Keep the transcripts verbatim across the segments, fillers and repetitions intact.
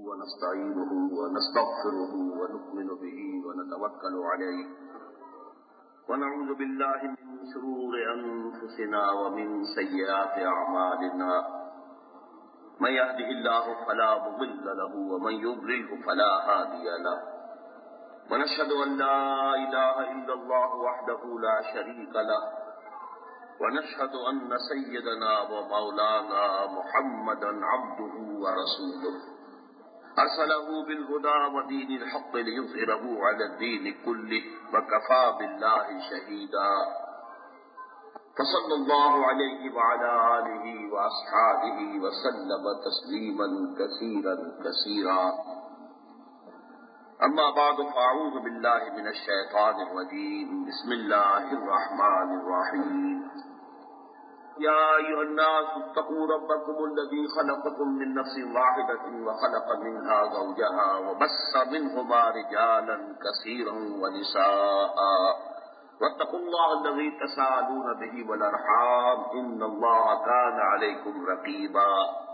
ونستعينه ونستغفره ونؤمن به ونتوكل عليه ونعوذ بالله من شرور أنفسنا ومن سيئات أعمالنا من يهده الله فلا مضل له ومن يضلله فلا هادي له ونشهد أن لا إله إلا الله وحده لا شريك له ونشهد أن سيدنا ومولانا محمدا عبده ورسوله أرسله بالهدى ودين الحق ليظهره على الدين كله وكفى بالله شهيدا فصلى الله عليه وعلى آله وأصحابه وسلم تسليما كثيرا كثيرا أما بعد فأعوذ بالله من الشيطان الرجيم بسم الله الرحمن الرحيم يا أيها الناس اتقوا ربكم الذي خلقكم من نفس واحدة وخلق منها زوجها وبث منهما رجالا كثيرا ونساء واتقوا الله الذي تساءلون به والأرحام إن الله كان عليكم رقيبا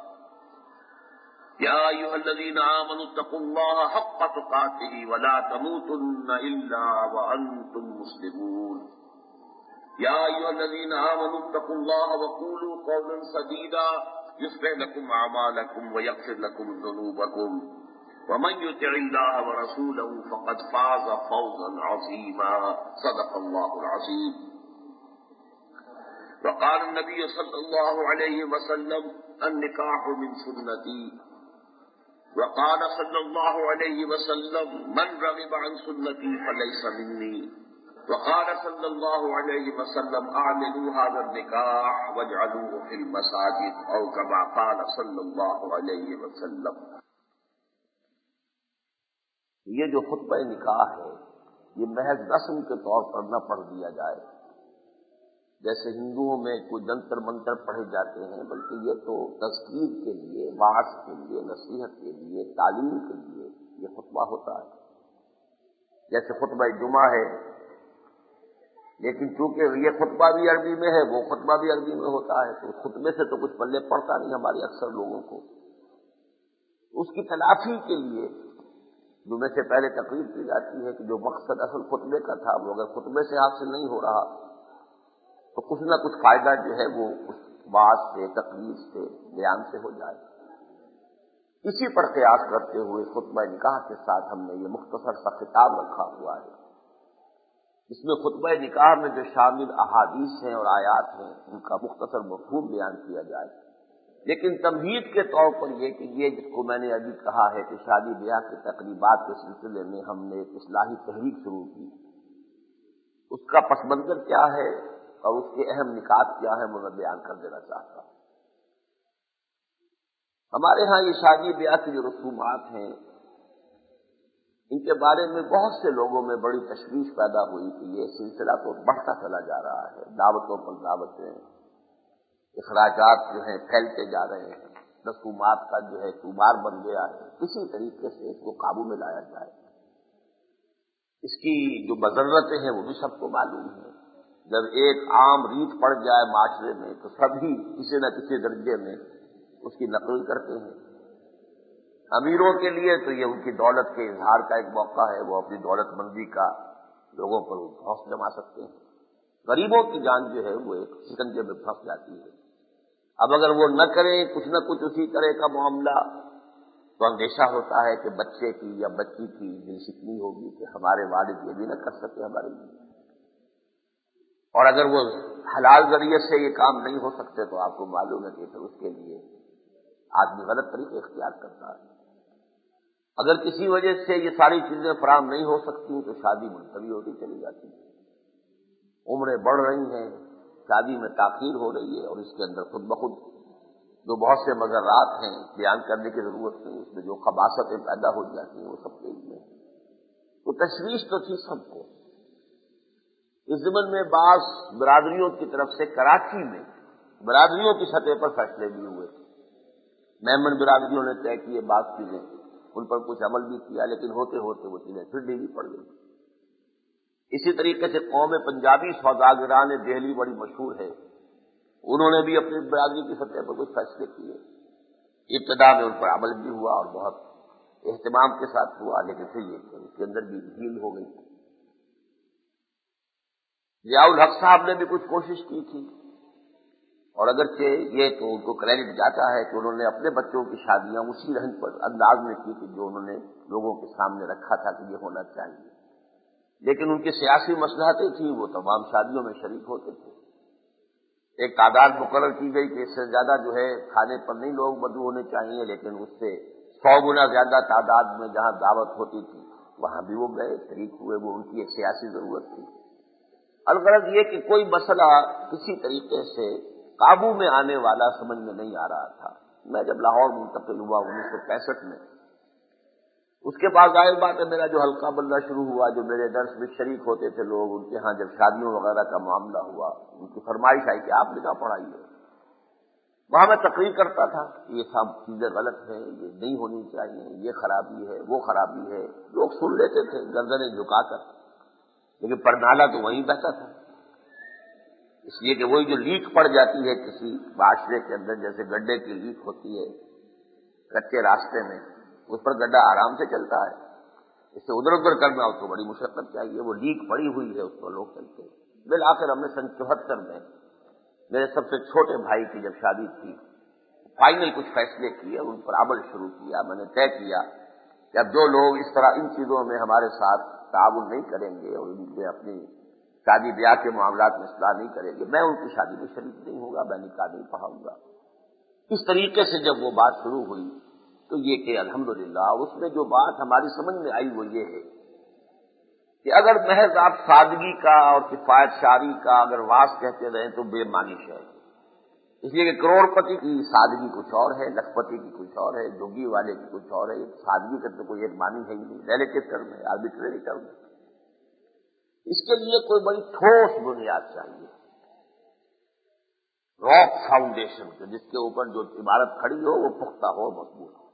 يا أيها الذين آمنوا اتقوا الله حق تقاته ولا تموتن إلا وأنتم مسلمون يا أيها الذين آمنوا اتقوا الله وقولوا قولا سديدا يصلح لكم أعمالكم ويغفر لكم ذنوبكم ومن يطع الله ورسوله فقد فاز فوزا عظيما صدق الله العظيم وقال النبي صلى الله عليه وسلم النكاح من سنتي وقال صلى الله عليه وسلم من رغب عن سنتي فليس مني وقال صلى الله عليه وسلم اعلنوا هذا النكاح واجعلوه في المساجد او كما قال صلى الله عليه وسلم. یہ جو خطبہ نکاح ہے یہ محض رسم کے طور پر نہ پڑھ دیا جائے جیسے ہندوؤں میں کوئی جنتر منتر پڑھے جاتے ہیں، بلکہ یہ تو تذکیر کے لیے، واعظ کے لیے، نصیحت کے لیے، تعلیم کے لیے یہ خطبہ ہوتا ہے. جیسے خطبہ جمعہ ہے، لیکن چونکہ یہ خطبہ بھی عربی میں ہے، وہ خطبہ بھی عربی میں ہوتا ہے، تو خطبے سے تو کچھ پلے پڑتا نہیں ہمارے اکثر لوگوں کو. اس کی تلافی کے لیے جمعے سے پہلے تقریر کی جاتی ہے کہ جو مقصد اصل خطبے کا تھا وہ اگر خطبے سے حاصل نہیں ہو رہا تو کچھ نہ کچھ فائدہ جو ہے وہ اس بات سے، تقریر سے، بیان سے ہو جائے. اسی پر قیاس کرتے ہوئے خطبہ نکاح کے ساتھ ہم نے یہ مختصر سا خطاب رکھا ہوا ہے. اس میں خطبہ نکاح میں جو شامل احادیث ہیں اور آیات ہیں ان کا مختصر مفہوم بیان کیا جائے، لیکن تمہید کے طور پر یہ کہ یہ جس کو میں نے ابھی کہا ہے کہ شادی بیاہ کی تقریبات کے سلسلے میں ہم نے ایک اصلاحی تحریک شروع کی، اس کا پس منظر کیا ہے اور اس کے اہم نکات کیا ہے وہ میں بیان کر دینا چاہتا ہوں. ہمارے ہاں یہ شادی بیاہ کی جو رسومات ہیں ان کے بارے میں بہت سے لوگوں میں بڑی تشویش پیدا ہوئی کہ یہ سلسلہ تو بڑھتا چلا جا رہا ہے، دعوتوں پر دعوتیں، اخراجات جو ہیں پھیلتے جا رہے ہیں، رسومات کا جو ہے شمار بن گیا ہے. کسی طریقے سے اس کو قابو میں لایا جائے. اس کی جو مضرتیں ہیں وہ بھی سب کو معلوم ہے. جب ایک عام ریت پڑ جائے معاشرے میں تو سبھی کسی نہ کسی درجے میں اس کی نقل کرتے ہیں. امیروں کے لیے تو یہ ان کی دولت کے اظہار کا ایک موقع ہے، وہ اپنی دولت مندی کا لوگوں پر حوصلہ جما سکتے ہیں. غریبوں کی جان جو ہے وہ ایک شکنجے میں پھنس جاتی ہے. اب اگر وہ نہ کریں کچھ نہ کچھ اسی طرح کا معاملہ تو اندیشہ ہوتا ہے کہ بچے کی یا بچی کی دل شکنی ہوگی کہ ہمارے والد یہ بھی نہ کر سکے ہمارے لیے. اور اگر وہ حلال ذریعے سے یہ کام نہیں ہو سکتے تو آپ کو معلوم ہے کہ پھر اس کے لیے آدمی غلط طریقے اختیار کرتا ہے. اگر کسی وجہ سے یہ ساری چیزیں فراہم نہیں ہو سکتی تو شادی ملتوی ہوتی چلی جاتی ہے. عمریں بڑھ رہی ہیں، شادی میں تاخیر ہو رہی ہے، اور اس کے اندر خود بخود جو بہت سے مضرات ہیں بیان کرنے کی ضرورت نہیں، اس میں جو خباثتیں پیدا ہو جاتی ہیں وہ سب کے لیے تو تشویش تو تھی سب کو. اس ضمن میں بعض برادریوں کی طرف سے کراچی میں برادریوں کی سطح پر فیصلے بھی ہوئے. میمن برادریوں نے طے کیے بعض چیزیں، ان پر کچھ عمل بھی کیا، لیکن ہوتے ہوتے وہ چیزیں پھر ڈھیلی پڑ گئی. اسی طریقے سے قوم پنجابی سوداگران دہلی بڑی مشہور ہے، انہوں نے بھی اپنی برادری کی سطح پر کچھ فیصلے کیے. ابتدا میں ان پر عمل بھی ہوا اور بہت اہتمام کے ساتھ ہوا، لیکن پھر یہ کہ اس کے اندر بھی ڈھیل ہو گئی۔ ضیاء الحق صاحب نے بھی کچھ کوشش کی تھی، اور اگرچہ یہ تو ان کو کریڈٹ جاتا ہے کہ انہوں نے اپنے بچوں کی شادیاں اسی رنگ پر انداز میں کی تھی جو انہوں نے لوگوں کے سامنے رکھا تھا کہ یہ ہونا چاہیے، لیکن ان کی سیاسی مصلحتیں تھیں، وہ تمام شادیوں میں شریک ہوتے تھے۔ ایک تعداد مقرر کی گئی کہ اس سے زیادہ جو ہے کھانے پر نہیں لوگ مدعو ہونے چاہیے، لیکن اس سے سو گنا زیادہ تعداد میں جہاں دعوت ہوتی تھی وہاں بھی وہ گئے، شریک ہوئے، وہ ان کی ایک سیاسی ضرورت تھی۔ الغرض یہ کہ کوئی مسئلہ کسی طریقے سے قابو میں آنے والا سمجھ میں نہیں آ رہا تھا۔ میں جب لاہور منتقل ہوا انیس سو پینسٹھ میں، اس کے بعد ظاہر بات ہے میرا جو حلقہ بننا شروع ہوا، جو میرے درس میں شریک ہوتے تھے لوگ، ان کے ہاں جب شادیوں وغیرہ کا معاملہ ہوا، ان کی فرمائش آئی کہ آپ نکاح پڑھائیے۔ وہاں میں تقریر کرتا تھا کہ یہ سب چیزیں غلط ہیں، یہ نہیں ہونی چاہیے، یہ خرابی ہے، وہ خرابی ہے، لوگ سن لیتے تھے گردنیں جھکا کر، لیکن پرنالہ تو وہیں بہتا تھا، اس لیے کہ وہی جو لیک پڑ جاتی ہے کسی معاشرے کے اندر، جیسے گڈھے کی لیک ہوتی ہے کچے راستے میں، اس پر گڈھا آرام سے چلتا ہے، اس سے ادھر ادھر کرنا ہو تو بڑی مشقت چاہیے، وہ لیک پڑی ہوئی ہے اس پر لوگ چلتے ہیں۔ بالآخر ہم نے سن چوہتر میں میرے سب سے چھوٹے بھائی کی جب شادی تھی، فائنل کچھ فیصلے کیے، ان پر عمل شروع کیا۔ میں نے طے کیا کہ اب جو لوگ اس طرح ان چیزوں میں ہمارے ساتھ تعاون نہیں کریں گے اور ان سے اپنی شادی بیاہ کے معاملات میں اصلاح نہیں کریں گے، میں ان کی شادی میں شریک نہیں ہوں گا، میں نکاح نہیں پڑھاؤں گا۔ اس طریقے سے جب وہ بات شروع ہوئی تو یہ کہ الحمدللہ اس میں جو بات ہماری سمجھ میں آئی وہ یہ ہے کہ اگر محض آپ سادگی کا اور کفایت شاری کا اگر واس کہتے رہیں تو بے معنی ہے، اس لیے کہ کروڑ پتی کی سادگی کچھ اور ہے، لکھ پتی کی کچھ اور ہے، جوگی والے کی کچھ اور ہے۔ سادگی کا تو کوئی ایک معنی ہے ہی نہیں، ریلیٹو ٹرم ہے، آربیٹری ٹرم ہے۔ اس کے لیے کوئی بڑی ٹھوس بنیاد چاہیے، راک فاؤنڈیشن کے، جس کے اوپر جو عمارت کھڑی ہو وہ پختہ ہو، مضبوط ہو۔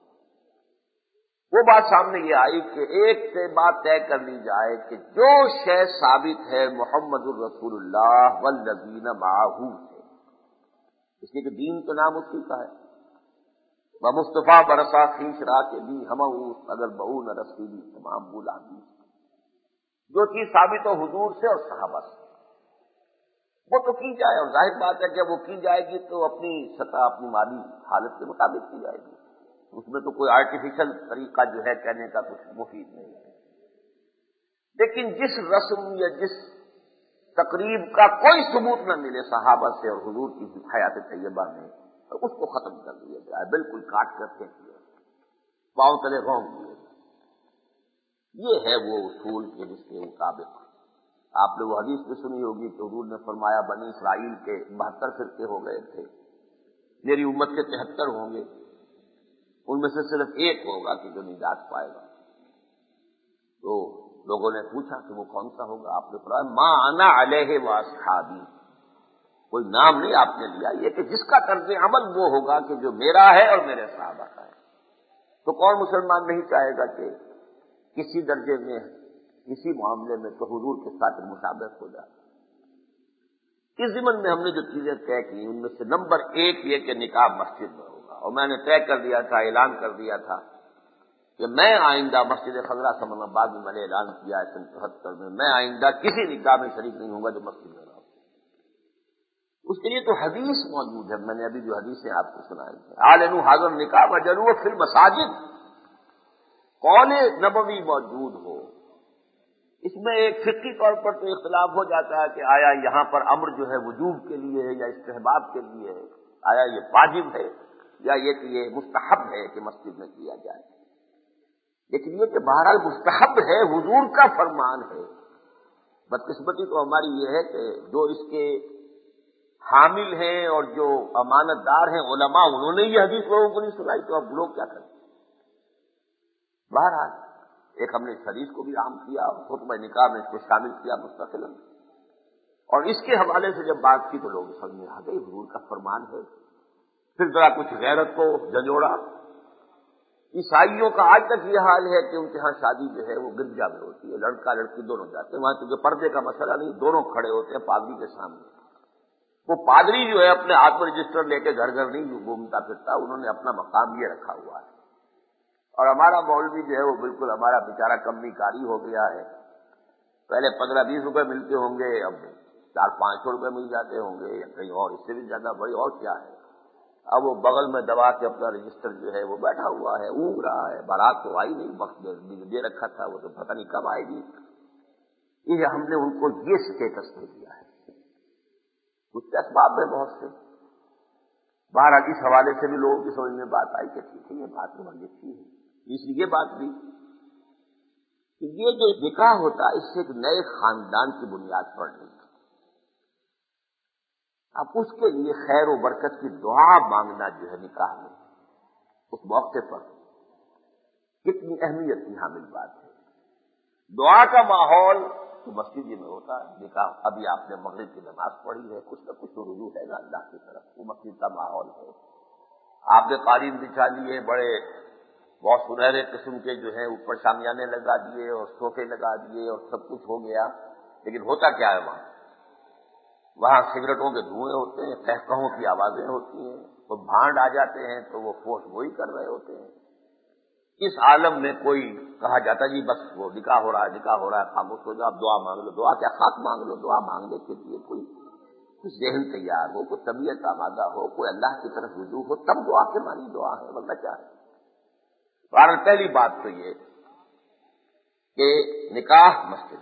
وہ بات سامنے یہ آئی کہ ایک سے بات طے کر لی جائے کہ جو شے ثابت ہے محمد الرسول اللہ والذین معہ سے، اس لیے کہ دین تو نام اسی کا ہے، وہ مصطفیٰ برسا خیش را کے بھی ہم اگر بہو نہ رسیدی تمام بولا بھی، جو چیز ثابت ہو حضور سے اور صحابہ سے وہ تو کی جائے، اور ظاہر بات ہے کہ وہ کی جائے گی تو اپنی سطح اپنی مالی حالت کے مطابق کی جائے گی، اس میں تو کوئی آرٹیفیشل طریقہ جو ہے کہنے کا کچھ مفید نہیں ہے۔ لیکن جس رسم یا جس تقریب کا کوئی ثبوت نہ ملے صحابہ سے اور حضور کی حیات طیبہ میں، تو اس کو ختم کر دیا جائے، بالکل کاٹ کر پھینک دیا جائے، پاؤں تلے رونگ دیے جائے۔ یہ ہے وہ اصول کے جس کے مطابق آپ نے وہ حدیث بھی سنی ہوگی کہ حضور نے فرمایا بنی اسرائیل کے بہتر فرقے ہو گئے تھے، میری امت کے تہتر ہوں گے، ان میں سے صرف ایک ہوگا کہ جو نجات پائے گا۔ تو لوگوں نے پوچھا کہ وہ کون سا ہوگا؟ آپ نے فرمایا ما انا علیہ واصحابی، کوئی نام نہیں آپ نے لیا، یہ کہ جس کا طرز عمل وہ ہوگا کہ جو میرا ہے اور میرے صحابہ کا ہے۔ تو کون مسلمان نہیں چاہے گا کہ کسی درجے میں کسی معاملے میں تو حضور کے ساتھ مشابہت ہو جائے۔ اس ضمن میں ہم نے جو چیزیں طے کی ان میں سے نمبر ایک یہ کہ نکاح مسجد میں ہوگا، اور میں نے طے کر دیا تھا، اعلان کر دیا تھا کہ میں آئندہ مسجد خضرا سمن آباد میں میں نے اعلان کیا ہے سن چوہتر میں، میں آئندہ کسی نکاح میں شریک نہیں ہوں گا جو مسجد میں نہ ہو۔ اس کے لیے تو حدیث موجود ہے، میں نے ابھی جو حدیثیں آپ کو سنائی ہیں، اعلنوا حاضر نکاح وجلوا فی المساجد، قول نبوی موجود ہو۔ اس میں ایک فقہی طور پر تو اختلاف ہو جاتا ہے کہ آیا یہاں پر امر جو ہے وجوب کے لیے ہے یا استحباب کے لیے ہے، آیا یہ واجب ہے یا یہ کہ یہ مستحب ہے کہ مسجد میں کیا جائے، لیکن یہ کہ بہرحال مستحب ہے، حضور کا فرمان ہے۔ بدقسمتی تو ہماری یہ ہے کہ جو اس کے حامل ہیں اور جو امانت دار ہیں علماء، انہوں نے یہ حدیث لوگوں کو نہیں سنائی، تو اب لوگ کیا کریں؟ بہرحال ایک ہم نے اس حدیث کو بھی عام کیا، خطبہ نکاح میں اس کو شامل کیا مستقلاً، اور اس کے حوالے سے جب بات کی تو لوگ سمجھ میں آ گئی حضور کا فرمان ہے۔ پھر ذرا کچھ غیرت کو جھنجھوڑا۔ عیسائیوں کا آج تک یہ حال ہے کہ ان کے ہاں شادی جو ہے وہ گرجا میں ہوتی ہے، لڑکا لڑکی دونوں جاتے ہیں وہاں، کیونکہ پردے کا مسئلہ نہیں، دونوں کھڑے ہوتے ہیں پادری کے سامنے۔ وہ پادری جو ہے اپنے ہاتھ میں رجسٹر لے کے گھر گھر نہیں گھومتا پھرتا، انہوں نے اپنا مقام یہ رکھا ہوا ہے، اور ہمارا مولوی جو ہے وہ بالکل ہمارا بیچارہ کمی کاری ہو گیا ہے. پہلے پندرہ بیس روپے ملتے ہوں گے، اب چار پانچ سو روپے مل جاتے ہوں گے یا کہیں اور اس سے بھی زیادہ. بھائی اور کیا ہے، اب وہ بغل میں دبا کے اپنا رجسٹر جو ہے وہ بیٹھا ہوا ہے، اونگ رہا ہے. بارات تو آئی نہیں، وقت دے رکھا تھا، وہ تو پتہ نہیں کب آئے گی. یہ ہم نے ان کو یہ اسٹیٹس دے دیا ہے. اس کے اسباب میں بہت سے بہرحال اس حوالے سے بھی لوگوں کی سمجھ میں بات آئی کہ ٹھیک ہے، یہ بات بڑی اچھی ہے. اس لیے یہ بات بھی کہ یہ جو نکاح ہوتا ہے اس سے ایک نئے خاندان کی بنیاد پڑ رہی ہے. اب اس کے لیے خیر و برکت کی دعا مانگنا جو ہے نکاح میں اس موقع پر کتنی اہمیت کی حامل بات ہے. دعا کا ماحول تو مسجد میں ہوتا ہے. نکاح ابھی آپ نے مغرب کی نماز پڑھی ہے، کچھ نہ کچھ تو رجوع ہے نا اللہ کی طرف، وہ مسجد کا ماحول ہے. آپ نے قالین بچھا لیے، بڑے بہت سنہرے قسم کے جو ہیں اوپر شامیانے لگا دیے اور صوفے لگا دیے اور سب کچھ ہو گیا. لیکن ہوتا کیا ہے وہاں وہاں سگریٹوں کے دھوئیں ہوتے ہیں، قہقہوں کی آوازیں ہوتی ہیں، تو بھانڈ آ جاتے ہیں تو وہ فوش گوئی کر رہے ہوتے ہیں. اس عالم میں کوئی کہا جاتا جی بس وہ نکاح ہو رہا ہے نکاح ہو رہا ہے خاموش ہو جاؤ، آپ دعا مانگ لو. دعا کیا، خاک مانگ لو. دعا مانگنے کے لیے کوئی کچھ ذہن تیار ہو، کوئی طبیعت آمادہ ہو، کوئی اللہ کی طرف رجوع ہو، تب دعا کے معنی دعا ہے، ورنہ کیا ہے. بہرحال پہلی بات تو یہ کہ نکاح مسجد.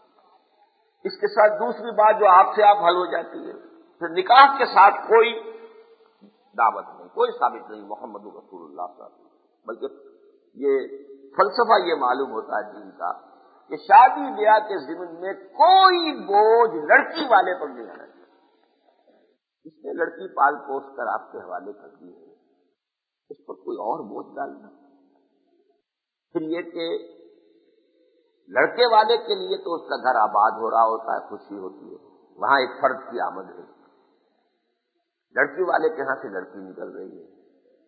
اس کے ساتھ دوسری بات جو آپ سے آپ حل ہو جاتی ہے، پھر نکاح کے ساتھ کوئی دعوت نہیں، کوئی ثابت نہیں محمد رسول اللہ صلی اللہ علیہ وسلم. بلکہ یہ فلسفہ یہ معلوم ہوتا ہے دین کا کہ شادی بیاہ کے ضمن میں کوئی بوجھ لڑکی والے پر نہیں آنا چاہیے. اس نے لڑکی پال پوس کر آپ کے حوالے کر دی ہے، اس پر کوئی اور بوجھ ڈالنا. پھر یہ کہ لڑکے والے کے لیے تو اس کا گھر آباد ہو رہا ہوتا ہے، خوشی ہوتی ہے، وہاں ایک فرد کی آمد ہے. لڑکی والے کے ہاں سے لڑکی نکل رہی ہے،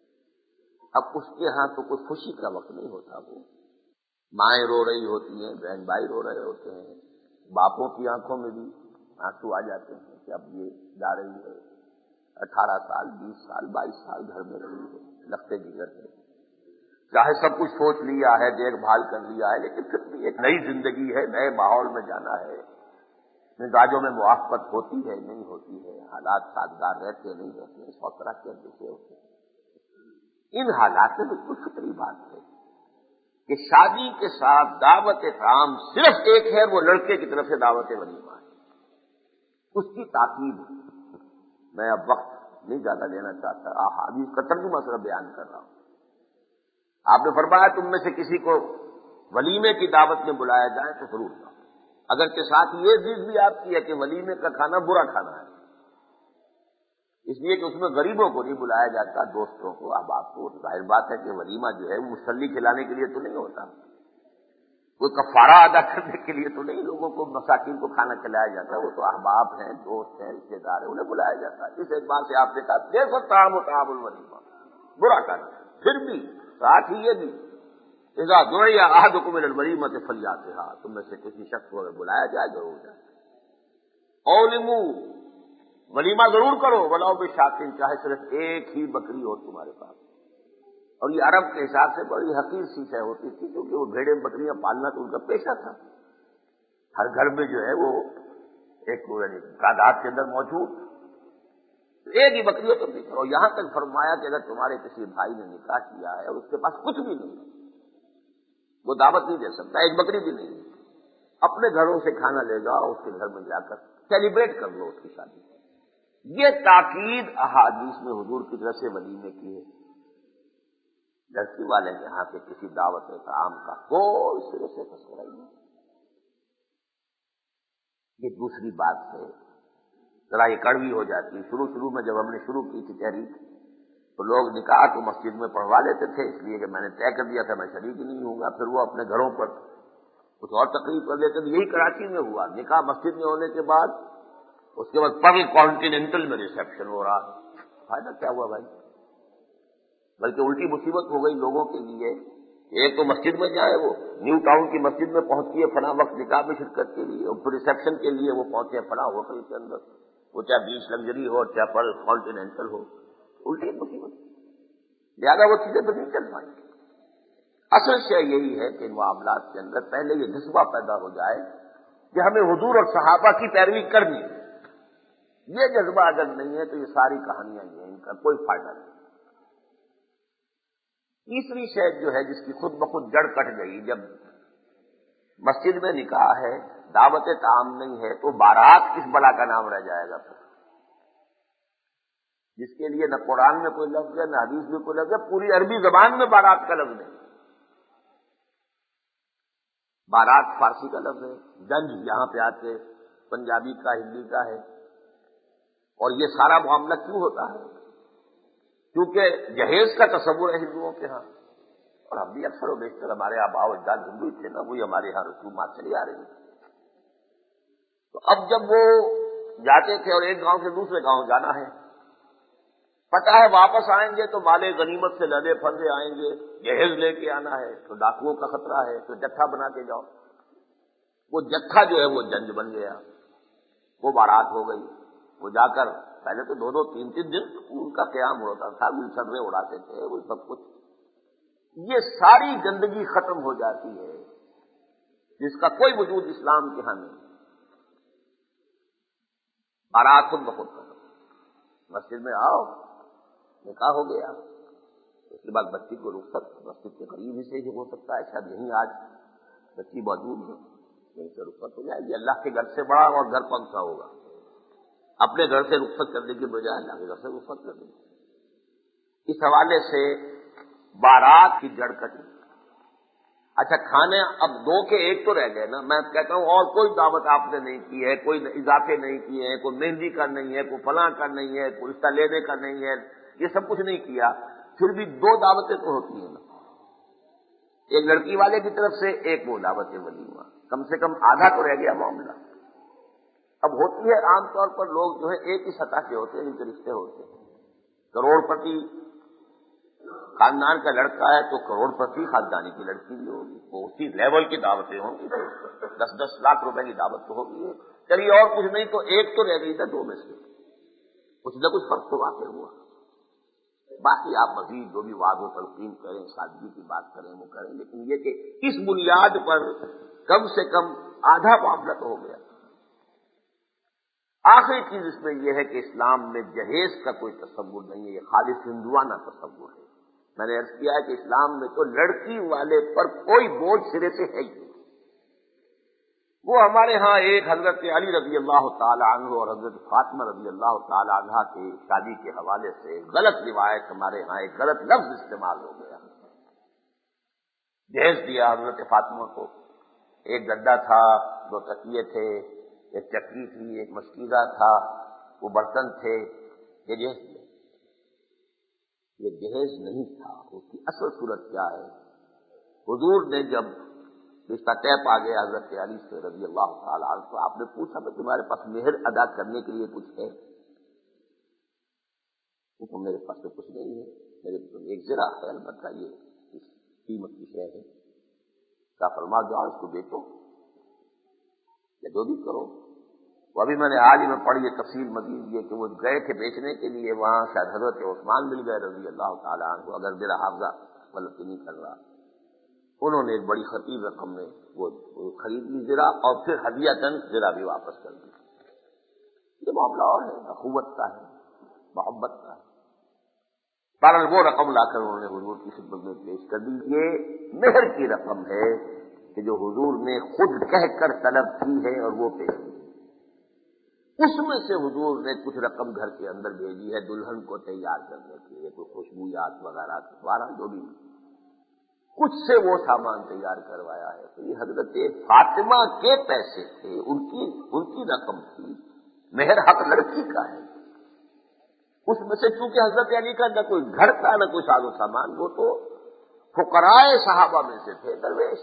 اب اس کے ہاں تو کوئی خوشی کا وقت نہیں ہوتا. وہ مائیں رو رہی ہوتی ہیں، بہن بھائی رو رہے ہوتے ہیں، باپوں کی آنکھوں میں بھی آنسو آ جاتے ہیں کہ اب یہ جا رہی ہے، اٹھارہ سال بیس سال بائیس سال گھر میں رہی ہے، لگتے جگر ہے، چاہے سب کچھ سوچ لیا ہے، دیکھ بھال کر لیا ہے، لیکن پھر بھی ایک نئی زندگی ہے، نئے ماحول میں جانا ہے. مزاجوں میں موافقت ہوتی ہے نہیں ہوتی ہے، حالات سازگار رہتے نہیں رہتے، سو طرح کے اندیشے ہوتے ہیں. ان حالات میں بالکل فطری بات ہے کہ شادی کے ساتھ دعوت عام صرف ایک ہے، وہ لڑکے کی طرف سے دعوت ولیمہ ہے. اس کی تاکید میں اب وقت نہیں زیادہ لینا چاہتا، احادیث کا ترجمہ صرف بیان کر رہا ہوں. آپ نے فرمایا تم میں سے کسی کو ولیمے کی دعوت میں بلایا جائے تو ضرور جاؤ، اگر کے ساتھ یہ چیز بھی آپ کی ہے کہ ولیمے کا کھانا برا کھانا ہے، اس لیے کہ اس میں غریبوں کو نہیں بلایا جاتا، دوستوں کو احباب کو. ظاہر بات ہے کہ ولیمہ جو ہے وہ مسلی کھلانے کے لیے تو نہیں ہوتا، کوئی کفارہ ادا کرنے کے لیے تو نہیں لوگوں کو مساکین کو کھانا کھلایا جاتا. وہ تو احباب ہیں، دوست ہیں، رشتے دار ہیں، انہیں بلایا جاتا ہے. اس اعتبار سے آپ نے کہا دیکھو طعام و طعام الولیمہ برا کھانا. پھر بھی ساتھ ہی یہ بھی اذا دعی احدکم الی الولیمۃ فلیاتھا، تم میں سے کسی شخص کو اگر بلایا جائے ضرور جائے. اولموا، ولیمہ ضرور کرو، ولو بشاتن، چاہے صرف ایک ہی بکری ہو تمہارے پاس. اور یہ عرب کے حساب سے بڑی حقیر سی شے ہوتی تھی، کیونکہ وہ بھیڑیں بکریاں پالنا تو ان کا پیشہ تھا. ہر گھر میں جو ہے وہ ایک یعنی تعداد کے اندر موجود ایک ہی بکری ہو تم بھی کرو. یہاں تک فرمایا کہ اگر تمہارے کسی بھائی نے نکاح کیا ہے اور اس کے پاس کچھ بھی نہیں، وہ دعوت نہیں دے سکتا، ایک بکری بھی نہیں، اپنے گھروں سے کھانا لے جاؤ، اس کے گھر میں جا کر سیلیبریٹ کر لو اس کی شادی. یہ تاکید احادیث میں حضور کی طرف سے ولیمے کی ہے. لڑکی والے کے ہاں سے کسی دعوت طعام کا کوئی سرے سے تذکرہ ہی نہیں. یہ دوسری بات ہے، ذرا یہ کڑوی ہو جاتی. شروع شروع میں جب ہم نے شروع کی تھی تحریک تو لوگ نکاح تو مسجد میں پڑھوا لیتے تھے، اس لیے کہ میں نے طے کر دیا تھا میں شریک نہیں ہوں گا. پھر وہ اپنے گھروں پر کچھ اور تقریب کر لیتے. یہی کراچی میں ہوا، نکاح مسجد میں ہونے کے بعد اس کے بعد پرل کانٹیننٹل میں ریسیپشن ہو رہا. فائدہ کیا ہوا بھائی؟ بلکہ الٹی مصیبت ہو گئی لوگوں کے لیے. ایک تو مسجد میں جائے، وہ نیو ٹاؤن کی مسجد میں پہنچتی ہے فلاں وقت نکاح میں شرکت کے لیے، اور پھر ریسیپشن کے لیے وہ پہنچے فلاں ہوٹل کے اندر، وہ چاہے بیچ لگژری ہو چاہے پرل کانٹیننٹل ہو. الٹی مصیبت، لہٰذا وہ چیزیں تو نہیں چل پائیں. اصل شے یہی ہے کہ ان معاملات کے اندر پہلے یہ جذبہ پیدا ہو جائے کہ ہمیں حضور اور صحابہ کی پیروی کرنی ہے. یہ جذبہ اگر نہیں ہے تو یہ ساری کہانیاں یہ ہیں، ان کا کوئی فائدہ نہیں. تیسری شے جو ہے جس کی خود بخود جڑ کٹ گئی، جب مسجد میں نکاح ہے، دعوت طعام نہیں ہے، تو بارات کس بلا کا نام رہ جائے گا؟ پھر جس کے لیے نہ قرآن میں کوئی لفظ ہے نہ حدیث میں کوئی لفظ ہے، پوری عربی زبان میں بارات کا لفظ نہیں. بارات فارسی کا لفظ ہے، گنج یہاں پہ آتے پنجابی کا ہندی کا ہے. اور یہ سارا معاملہ کیوں ہوتا ہے؟ کیونکہ جہیز کا تصور ہے ہندوؤں کے ہاں، اور ہم بھی اکثر و بیشتر ہمارے آباء و اجداد ہندو تھے نا، وہی ہمارے یہاں رسومات چلی آ رہی ہیں. تو اب جب وہ جاتے تھے اور ایک گاؤں سے دوسرے گاؤں جانا ہے، پتہ ہے واپس آئیں گے تو مال غنیمت سے لدے پھندے آئیں گے، جہیز لے کے آنا ہے تو ڈاکوؤں کا خطرہ ہے، تو جتھا بنا کے جاؤ. وہ جتھا جو ہے وہ جنج بن گیا، وہ بارات ہو گئی. وہ جا کر پہلے تو دو دو تین تین دن ان کا قیام ہوتا تھا، گلچھرے اڑاتے تھے، وہ سب کچھ. یہ ساری گندگی ختم ہو جاتی ہے جس کا کوئی وجود اسلام کے ہاں نہیں. بارات خود بخود کرو، مسجد میں آؤ، نکاح ہو گیا، اس کے بعد بچی کو رخصت مسجد کے قریب ہی سے ہی ہو سکتا ہے، شاید یہیں آج بچی موجود ہے، یہیں سے رخصت ہو جائے گی. اللہ کے گھر سے بڑا اور گھر کون سا ہوگا؟ اپنے گھر سے رخصت کرنے کی بجائے اللہ کے گھر سے رخصت کر دیں. اس حوالے سے بارات کی جڑ کٹی. اچھا کھانے اب دو کے ایک تو رہ گئے نا. میں کہتا ہوں اور کوئی دعوت آپ نے نہیں کی ہے، کوئی اضافے نہیں کیے ہیں، کوئی مہندی کا نہیں ہے، کوئی فلاں کا نہیں ہے، کوئی رشتہ لینے کا نہیں ہے، یہ سب کچھ نہیں کیا، پھر بھی دو دعوتیں تو ہوتی ہیں نا. ایک لڑکی والے کی طرف سے، ایک وہ دعوت ولیمہ، کم سے کم آدھا تو رہ گیا معاملہ. اب ہوتی ہے عام طور پر لوگ جو ہے ایک ہی سطح کے ہوتے ہیں، ان کے رشتے ہوتے ہیں. کروڑ پتی خاندان کا لڑکا ہے تو کروڑ پتی خاندانی کی لڑکی بھی ہوگی، وہ اسی لیول کی دعوتیں ہوں گی. دس دس لاکھ روپے کی دعوت تو ہوگی. چلیے اور کچھ نہیں تو ایک تو رہ گئی تھا دو میں سے، کچھ نہ کچھ فرق تو واقع ہوا. باقی آپ مزید جو بھی واضح و تلقین کریں، سادگی کی بات کریں وہ کریں، لیکن یہ کہ اس بنیاد پر کم سے کم آدھا معاملہ تو ہو گیا. آخری چیز اس میں یہ ہے کہ اسلام میں جہیز کا کوئی تصور نہیں ہے، یہ خالص ہندوانہ تصور ہے. میں نے عرض کیا ہے کہ اسلام میں تو لڑکی والے پر کوئی بوجھ سرے سے ہے ہی نہیں. وہ ہمارے ہاں ایک حضرت علی رضی اللہ تعالی عنہ اور حضرت فاطمہ رضی اللہ تعالی عنہا کی شادی کے حوالے سے غلط روایت، ہمارے ہاں ایک غلط لفظ استعمال ہو گیا. جہیز دیا حضرت فاطمہ کو، ایک گدا تھا، دو تکیے تھے، ایک چکی تھی، ایک مشکیزہ تھا، وہ برتن تھے، یہ جہیز دیا. یہ جہیز نہیں تھا. اس کی اصل صورت کیا ہے؟ حضور نے جب رشتہ طے پا گیا حضرت علی سے رضی اللہ تعالی عنہ، تو آپ نے پوچھا کہ تمہارے پاس مہر ادا کرنے کے لیے کچھ ہے؟ تو میرے پاس تو کچھ نہیں ہے، میرے پاس ایک زرہ ہے، البتہ یہ اس قیمت کی شے ہے. کیا فرما جاؤ اس کو بیچو یا جو بھی کرو. وہ ابھی میں نے حال ہی میں پڑھی یہ تفصیل مزید یہ کہ وہ گئے تھے بیچنے کے لیے، وہاں شاید حضرت عثمان مل گئے رضی اللہ تعالیٰ عنہ، اگر میرا حافظہ غلطی نہیں کر رہا. انہوں نے ایک بڑی خطیر رقم میں وہ خرید لی زرہ، اور پھر ہدیۃً زرہ بھی واپس کر دی. یہ معاملہ اور ہے، اخوت کا ہے، محبت کا ہے. بہرحال وہ رقم لا کر انہوں نے حضور کی خدمت میں پیش کر دی. یہ مہر کی رقم ہے کہ جو حضور نے خود کہہ کر طلب کی ہے اور وہ پیش کی. اس میں سے حضور نے کچھ رقم گھر کے اندر بھیجی ہے دلہن کو تیار کرنے کے لیے، کوئی خوشبویات وغیرہ بارہ جو بھی کچھ سے وہ سامان تیار کروایا ہے. تو یہ حضرت فاطمہ کے پیسے تھے، ان کی ان کی رقم تھی. مہر حق لڑکی کا ہے. اس میں سے چونکہ حضرت علی کا نہ کوئی گھر تھا نہ کوئی ساز و سامان، وہ تو فقراء صحابہ میں سے تھے درویش.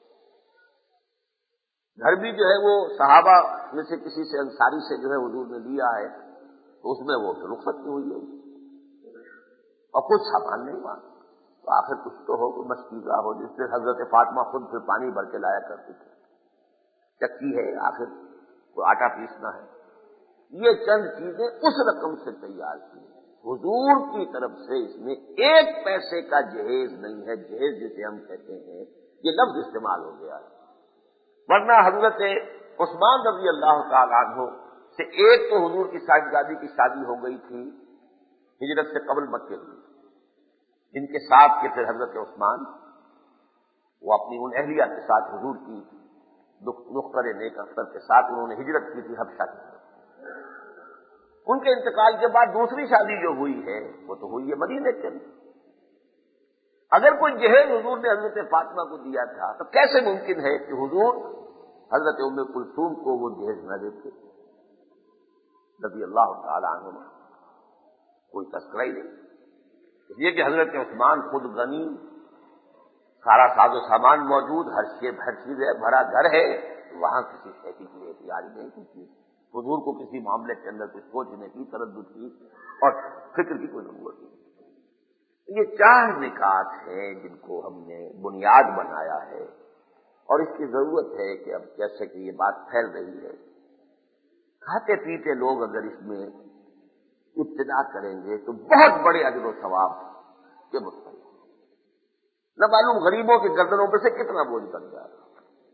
گھر بھی جو ہے وہ صحابہ میں سے کسی سے انصاری سے جو ہے حضور نے لیا ہے، تو اس میں وہ رخصت کی ہوئی ہے اور کچھ سامان نہیں ہوا. تو آخر کچھ تو ہو، کوئی مشکیزہ ہو جس سے حضرت فاطمہ خود پھر پانی بھر کے لایا کرتی تھی. چکی ہے، آخر کوئی آٹا پیسنا ہے. یہ چند چیزیں اس رقم سے تیار کی. حضور کی طرف سے اس میں ایک پیسے کا جہیز نہیں ہے. جہیز جسے ہم کہتے ہیں یہ لفظ استعمال ہو گیا ہے. ورنہ حضرت عثمان رضی اللہ تعالیٰ عنہ سے ایک تو حضور کی صاحبزادی کی شادی ہو گئی تھی ہجرت سے قبل مکے ہوئی، جن کے ساتھ کے پھر حضرت عثمان وہ اپنی ان اہلیہ کے ساتھ حضور کی دختر نیک اختر کے ساتھ انہوں نے ہجرت کی تھی حبشہ کی. ان کے انتقال کے بعد دوسری شادی جو ہوئی ہے وہ تو ہوئی ہے مدینے کے اندر. اگر کوئی جہیز حضور نے حضرت فاطمہ کو دیا تھا تو کیسے ممکن ہے کہ حضور حضرت ام کلثوم کو وہ جہیز نہ دیتے رضی اللہ تعالی عنہ؟ کوئی تذکرہ ہی نہیں. اس لیے کہ حضرت عثمان خود غنی، سارا ساز و سامان موجود، ہر چیز ہر چیز ہے، بھرا گھر ہے، وہاں کسی شے کی کوئی احتیاج نہیں کی. حضور کو کسی معاملے کے اندر کچھ سوچنے کی، تردد کی اور فکر کی کوئی ضرورت نہیں. یہ چار نکات ہیں جن کو ہم نے بنیاد بنایا ہے، اور اس کی ضرورت ہے کہ اب جیسے کہ یہ بات پھیل رہی ہے، کھاتے پیتے لوگ اگر اس میں ابتدا کریں گے تو بہت بڑے اجر و ثواب کے مستحق، نہ معلوم غریبوں کی گردنوں پر سے کتنا بوجھ بن جائے گا.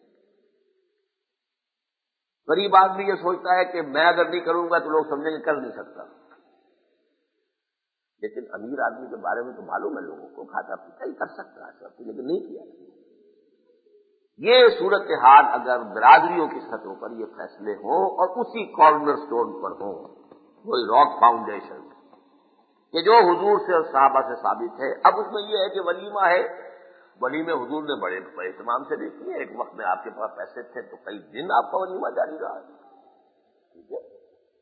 غریب آدمی یہ سوچتا ہے کہ میں اگر نہیں کروں گا تو لوگ سمجھیں گے کر نہیں سکتا، لیکن امیر آدمی کے بارے میں تو معلوم ہے لوگوں کو، کھاتا پیتا ہی کر سکتا ہے سب، لیکن نہیں کیا. یہ صورتحال اگر برادریوں کی سطحوں پر یہ فیصلے ہوں اور اسی کارنر سٹون پر ہوں، وہی راک فاؤنڈیشن کہ جو حضور سے اور صحابہ سے ثابت ہے. اب اس میں یہ ہے کہ ولیمہ ہے، ولیمے حضور نے بڑے اہتمام سے دیکھی ہے. ایک وقت میں آپ کے پاس پیسے تھے تو کئی دن آپ کا ولیمہ جاری رہا ہے. ٹھیک ہے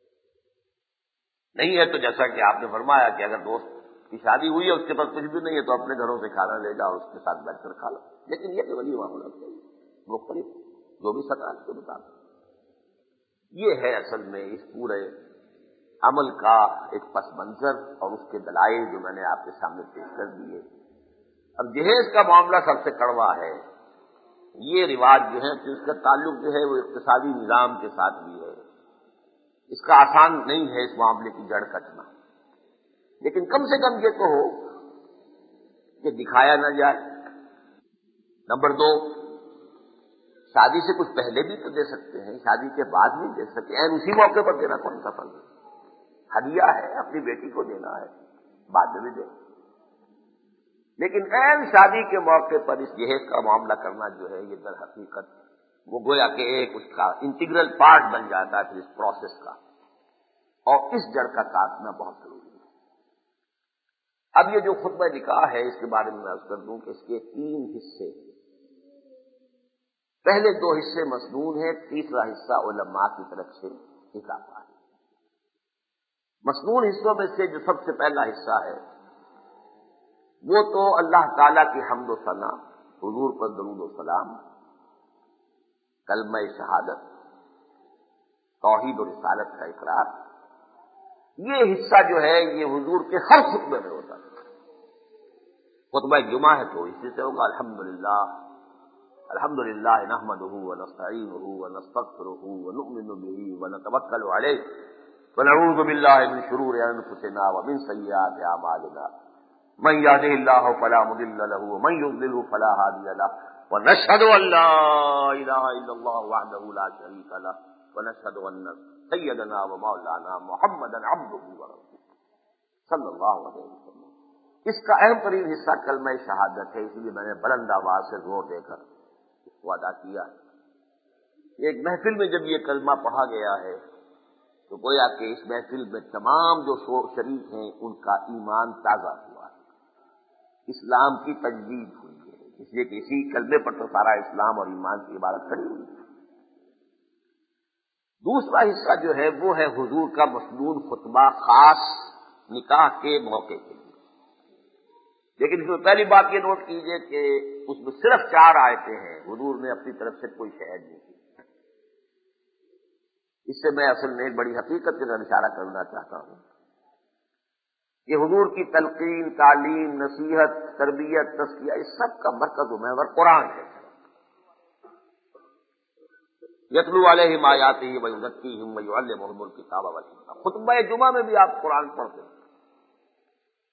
نہیں ہے تو جیسا کہ آپ نے فرمایا کہ اگر دوست کی شادی ہوئی ہے اس کے پاس کچھ بھی نہیں ہے تو اپنے گھروں سے کھانا لے جاؤ، اس کے ساتھ بیٹھ کر کھا لو. لیکن یہ کہ ولیمہ ہونا چاہیے مختلف جو بھی سطح کے مطابق. یہ ہے اصل میں اس پورے عمل کا ایک پس منظر اور اس کے دلائل جو میں نے آپ کے سامنے پیش کر دیے. اب جہیز کا معاملہ سب سے کڑوا ہے. یہ رواج جو ہے اس کا تعلق جو ہے وہ اقتصادی نظام کے ساتھ بھی ہے. اس کا آسان نہیں ہے اس معاملے کی جڑ کٹنا، لیکن کم سے کم یہ تو ہو کہ دکھایا نہ جائے. نمبر دو، شادی سے کچھ پہلے بھی تو دے سکتے ہیں، شادی کے بعد بھی دے سکتے ہیں. اسی موقع پر دینا کون سا فرض ہے؟ ہدیہ ہے، اپنی بیٹی کو دینا ہے، بعد میں بھی دے. لیکن عین شادی کے موقع پر اس جہیز کا معاملہ کرنا جو ہے یہ در حقیقت وہ گویا کہ ایک اس کا انٹیگرل پارٹ بن جاتا ہے اس پروسیس کا، اور اس جڑ کا کاٹنا بہت ضروری ہے. اب یہ جو خطبہ نکاح ہے اس کے بارے میں عرض کر دوں کہ اس کے تین حصے، پہلے دو حصے مسنون ہیں، تیسرا حصہ علماء کی طرف سے اضافہ ہے. مسنون حصوں میں سے جو سب سے پہلا حصہ ہے وہ تو اللہ تعالی کی حمد و ثنا، حضور پر درود و سلام، کلمہ شہادت، توحید و رسالت کا اقرار. یہ حصہ جو ہے یہ حضور کے ہر خطبے میں ہوتا ہے. خطبہ جمعہ ہے تو اسی سے ہوگا الحمدللہ الحمدللہ نحمدہ ونستعینہ ونستغفرہ ونؤمن بہ ونتوکل علیہ ونعوذ باللہ من شرور انفسنا ومن سیئات اعمالنا من یہدہ اللہ فلا مضل لہ ومن یضللہ فلا ہادی لہ ونشہد ان لا الہ الا اللہ وحدہ لا شریک لہ ونشہد ان سیدنا ومولانا محمدا عبدہ ورسولہ صلی اللہ علیہ وسلم. اس کا اہم ترین حصہ کلمہ شہادت ہے، اس لیے میں نے بلند آواز سے زور دے کر اس کو ادا کیا. ایک محفل میں جب یہ کلمہ پڑھا گیا ہے تو گویا کہ اس محفل میں تمام جو شریک ہیں ان کا ایمان تازہ ہوا ہے، اسلام کی تجدید ہوئی ہے، اس لیے کہ اسی کلمے پر تو سارا اسلام اور ایمان کی عبارت کھڑی ہوئی ہے. دوسرا حصہ جو ہے وہ ہے حضور کا مسنون خطبہ خاص نکاح کے موقع کے لیے. لیکن اس میں پہلی بات یہ نوٹ کیجئے کہ اس میں صرف چار آیتیں ہیں، حضور نے اپنی طرف سے کوئی شہد نہیں کی. اس سے میں اصل میں ایک بڑی حقیقت کی طرف اشارہ کرنا چاہتا ہوں کہ حضور کی تلقین، تعلیم، نصیحت، تربیت، تزکیہ، اس سب کا مرکز و محور قرآن ہے. یتلو علیہم آیاتہ ویزکیہم ویعلمہم الکتاب والحکمہ. خطبہ جمعہ میں بھی آپ قرآن پڑھتے ہیں،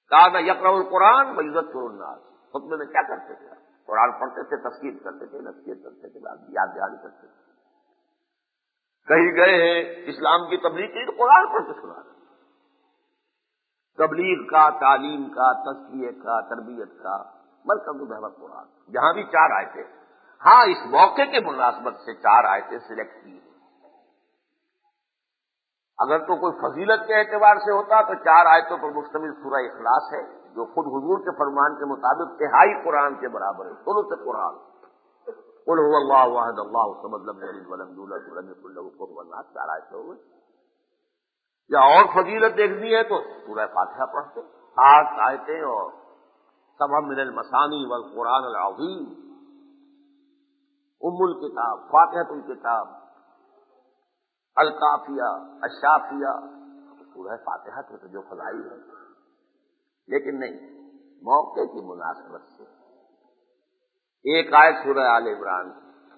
کان یقرأ القرآن ویذکر الناس، خطبے میں کیا کرتے تھے؟ قرآن پڑھتے تھے، تذکیر کرتے تھے، نصیحت کرتے تھے، یاد دہانی کرتے تھے. کہیں گئے ہیں اسلام کی تبلیغ کی تو قرآن پڑھ کے سنا. تبلیغ کا، تعلیم کا، تزکیے کا، تربیت کا مرکز محور قرآن. جہاں بھی چار آیتیں، ہاں اس موقع کے مناسبت سے چار آیتیں سلیکٹ کی ہیں. اگر تو کوئی فضیلت کے اعتبار سے ہوتا تو چار آیتوں پر مشتمل سورہ اخلاص ہے، جو خود حضور کے فرمان کے مطابق تہائی قرآن کے برابر ہے، ثلث قرآن. قل هو اللہ احد اللہ الصمد لم یلد ولم یولد ولم یکن له کفوا احد، چار آیتیں ہو گئی. یا اور فضیلت دیکھنی ہے تو سورہ فاتحہ پڑھتے، سات آیتیں اور سبع من المثانی والقرآن العظیم، ام الکتاب، فاتحۃ الکتاب، الکافیہ، الشافیہ، سورہ فاتحہ کے تو جو فضائل ہے. لیکن نہیں، موقع کی مناسبت سے ایک آیت سورہ آل عمران،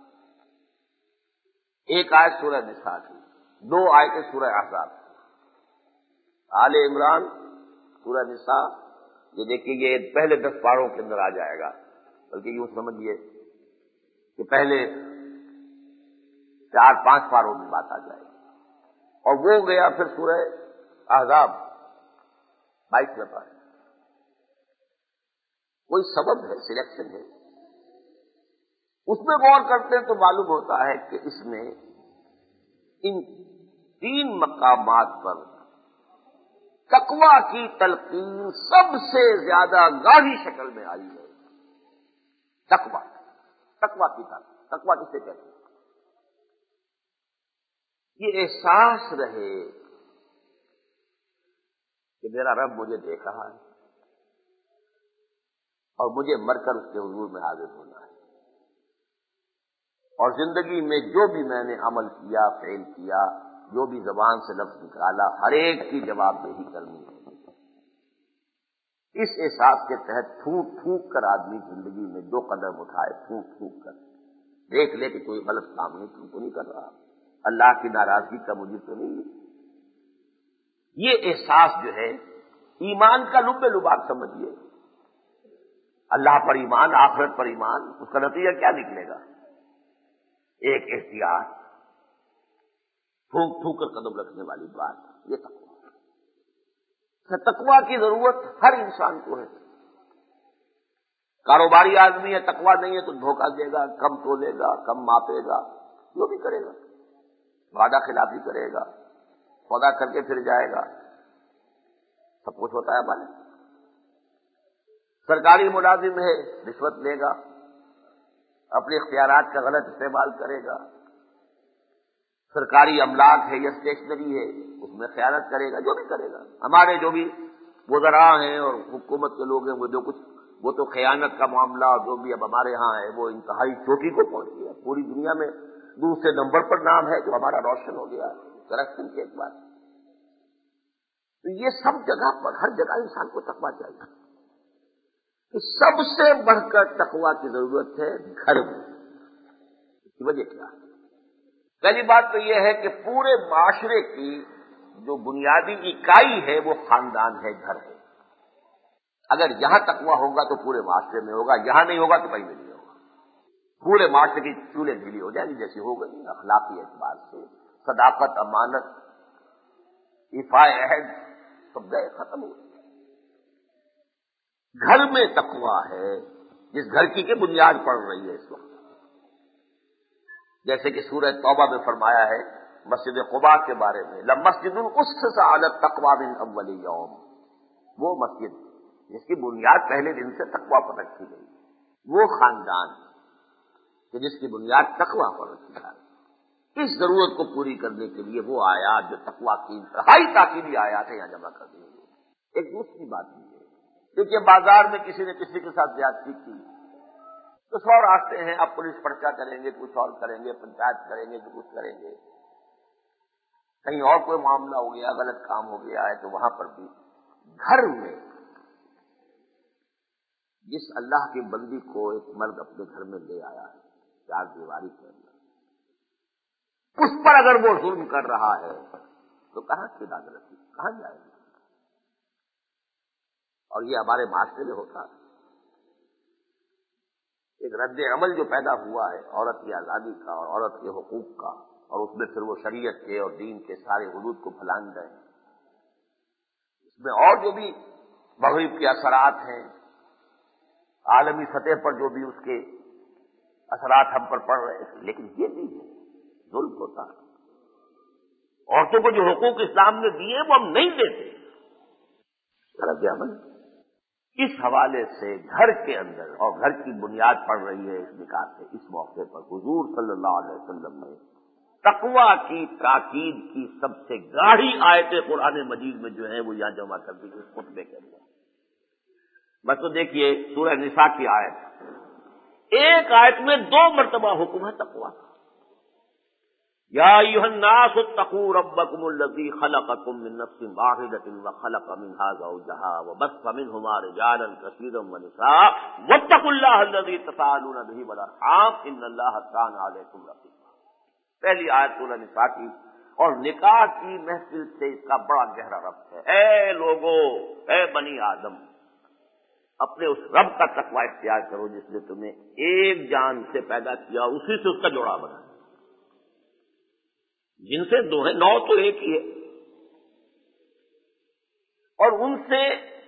ایک آیت سورہ نساء کی، دو آیتیں سورہ احزاب. آل عمران، سورہ نساء، یہ دیکھیے یہ پہلے دس پاروں کے اندر آ جائے گا، بلکہ یوں سمجھیے کہ پہلے چار پانچ پاروں میں بات آ جائے گی. اور وہ گیا پھر سورہ احزاب بائیسویں پارے. کوئی سبب ہے، سلیکشن ہے. اس میں غور کرتے ہیں تو معلوم ہوتا ہے کہ اس میں ان تین مقامات پر تقویٰ کی تلقین سب سے زیادہ گاڑھی شکل میں آئی ہے. تقویٰ، تقویٰ کی طرف، تقویٰ کسے کہتے ہیں؟ یہ احساس رہے کہ میرا رب مجھے دیکھ رہا ہے اور مجھے مر کر اس کے حضور میں حاضر ہونا ہے، اور زندگی میں جو بھی میں نے عمل کیا، فعل کیا، جو بھی زبان سے لفظ نکالا، ہر ایک کی جواب دہی کرنی ہے. اس احساس کے تحت پھونک پھونک کر آدمی زندگی میں دو قدم اٹھائے، پھونک پھونک کر دیکھ لے کہ کوئی غلط کام نہیں تم کو نہیں کر رہا، اللہ کی ناراضگی کا مجھے تو نہیں ہے. یہ احساس جو ہے ایمان کا لب لباب سمجھیے. اللہ پر ایمان، آخرت پر ایمان، اس کا نتیجہ کیا نکلے گا؟ ایک احتیاط، پھونک پھونک کر قدم رکھنے والی بات. یہ تقویٰ، تقویٰ کی ضرورت ہر انسان کو ہے. کاروباری آدمی ہے، تقویٰ نہیں ہے تو دھوکہ دے گا، کم تولے گا، کم ماپے گا، جو بھی کرے گا، وعدہ خلافی کرے گا، سودا کر کے پھر جائے گا، سب کچھ ہوتا ہے ہمارے. سرکاری ملازم ہے، رشوت لے گا، اپنے اختیارات کا غلط استعمال کرے گا. سرکاری املاک ہے یا اسٹیشنری ہے، اس میں خیانت کرے گا، جو بھی کرے گا. ہمارے جو بھی وزراء ہیں اور حکومت کے لوگ ہیں، وہ جو کچھ وہ تو خیانت کا معاملہ جو بھی اب ہمارے ہاں ہے وہ انتہائی چوٹی کو پہنچ گیا. پوری دنیا میں دوسرے نمبر پر نام ہے جو ہمارا روشن ہو گیا کرپشن کے اعتبار سے. تو یہ سب جگہ پر، ہر جگہ انسان کو تقویٰ چاہیے. کہ سب سے بڑھ کر تقویٰ کی ضرورت ہے گھر میں. اس کی وجہ کیا ہے؟ پہلی بات تو یہ ہے کہ پورے معاشرے کی جو بنیادی اکائی ہے وہ خاندان ہے، گھر ہے. اگر یہاں تقویٰ ہوگا تو پورے معاشرے میں ہوگا، یہاں نہیں ہوگا تو کہیں بھی نہیں ہوگا. پورے معاشرے کی چولہے ڈھیلی ہو جائیں گی جیسی ہو گئی. اخلاقی اعتبار سے صداقت، امانت، ایفائے عہد سب گئے، ختم ہو گئے. گھر میں تقویٰ ہے جس گھر کی کہ بنیاد پڑ رہی ہے اس وقت. جیسے کہ سورہ توبہ میں فرمایا ہے مسجد قباء کے بارے میں، لمسجد اسست علی التقوی من اول یوم، وہ مسجد جس کی بنیاد پہلے دن سے تقویٰ پر رکھی گئی، وہ خاندان کہ جس کی بنیاد تقویٰ پر رکھی گئی. اس ضرورت کو پوری کرنے کے لیے وہ آیات جو تقویٰ کی انتہائی تاکیدی آیات ہیں یہاں جمع کر دی گئی. ایک دوسری بات بھی ہے، کیونکہ بازار میں کسی نے کسی کے ساتھ زیادتی کی تو سو راستے ہیں، اب پولیس پرچہ کریں گے، کچھ اور کریں گے، پنچایت کریں گے، جو کچھ کریں گے. کہیں اور کوئی معاملہ ہو گیا، غلط کام ہو گیا ہے تو وہاں پر بھی گھر میں جس اللہ کی بندی کو ایک مرد اپنے گھر میں لے آیا ہے چار دیواری کے اندر، اس پر اگر وہ ظلم کر رہا ہے تو کہاں کی عدالت، کہاں جائے گا؟ اور یہ ہمارے معاشرے میں ہوتا ہے. ایک رد عمل جو پیدا ہوا ہے عورت کی آزادی کا اور عورت کے حقوق کا، اور اس میں پھر وہ شریعت کے اور دین کے سارے حدود کو پھلانگ گئے. اس میں اور جو بھی مغرب کے اثرات ہیں، عالمی سطح پر جو بھی اس کے اثرات ہم پر پڑ رہے ہیں، لیکن یہ بھی ظلم ہوتا ہے. عورتوں کو جو حقوق اسلام نے دیے وہ ہم نہیں دیتے. رد عمل اس حوالے سے گھر کے اندر اور گھر کی بنیاد پڑ رہی ہے اس نکاح سے. اس موقع پر حضور صلی اللہ علیہ وسلم نے تقویٰ کی تاکید کی سب سے گاڑھی آیتیں قرآن مجید میں جو ہیں وہ یہاں جمع کر دی اس خطبے کے اندر. بس تو دیکھیے سورہ نساء کی آیت، ایک آیت میں دو مرتبہ حکم ہے تقویٰ کا. یا ایھا الناس اتقوا ربکم الذی خلقکم من نفس واحدۃ وخلق منها زوجها وبث منهما رجالا کثیرا ونساء واتقوا اللہ الذی تساءلون به والارحام ان اللہ کان علیکم رقیبا. پہلی آیت سورہ نساء کی، اور نکاح کی محفل سے اس کا بڑا گہرا ربط ہے. اے لوگو، اے بنی آدم، اپنے اس رب کا تقوی اختیار کرو جس نے تمہیں ایک جان سے پیدا کیا، اسی سے اس کا جوڑا بنا. جن سے دو ہیں، نو تو ایک ہی ہے، اور ان سے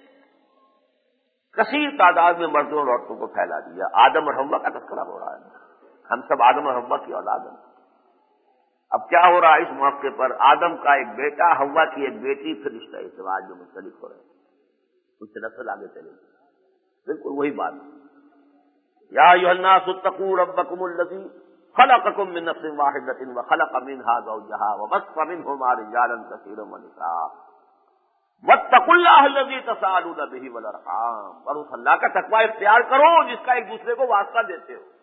کثیر تعداد میں مردوں اور عورتوں کو پھیلا دیا. آدم اور حوا کا تذکرہ ہو رہا ہے. ہم سب آدم اور حوا کی اولاد ہیں. اب کیا ہو رہا ہے اس موقع پر؟ آدم کا ایک بیٹا، حوا کی ایک بیٹی، پھر رشتہ ازدواج جو مختلف ہو رہے ہیں، ان سے نسل آگے چلے گی. بالکل وہی بات. یا ایھا الناس اتقوا ربکم الذی خلقکم من نفس واحدۃ وخلق منها زوجها وبث منهما رجالا كثيرا ونساء واتقوا اللہ الذی تساءلون به والارحام. اور اس اللہ کا تقوی اختیار کرو جس کا ایک دوسرے کو واسطہ دیتے ہو.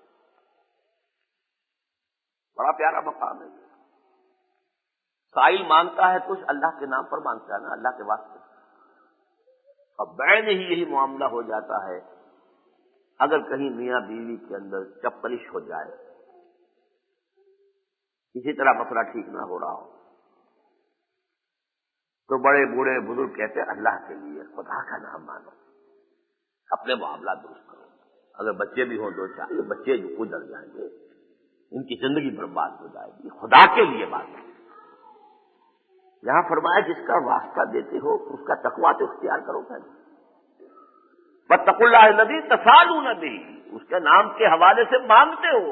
بڑا پیارا مقام ہے. سائل مانگتا ہے کچھ، اللہ کے نام پر مانگتا ہے نا، اللہ کے واسطے. اب بعین ہی یہی معاملہ ہو جاتا ہے اگر کہیں میاں بیوی کے اندر چپلش ہو جائے، کسی طرح مسئلہ ٹھیک نہ ہو رہا ہو، تو بڑے بوڑھے بزرگ کہتے ہیں اللہ کے لیے خدا کا نام مانو، اپنے معاملات درست کرو. اگر بچے بھی ہوں دو چار، یہ بچے جو گزر جائیں گے، ان کی زندگی برباد ہو جائے گی، خدا کے لیے بات ہے. یہاں فرمایا جس کا واسطہ دیتے ہو اس کا تقویٰ تو اختیار کرو پہلے. واتقوا اللہ الذی تساءلون بہ، اس کے نام کے حوالے سے مانگتے ہو،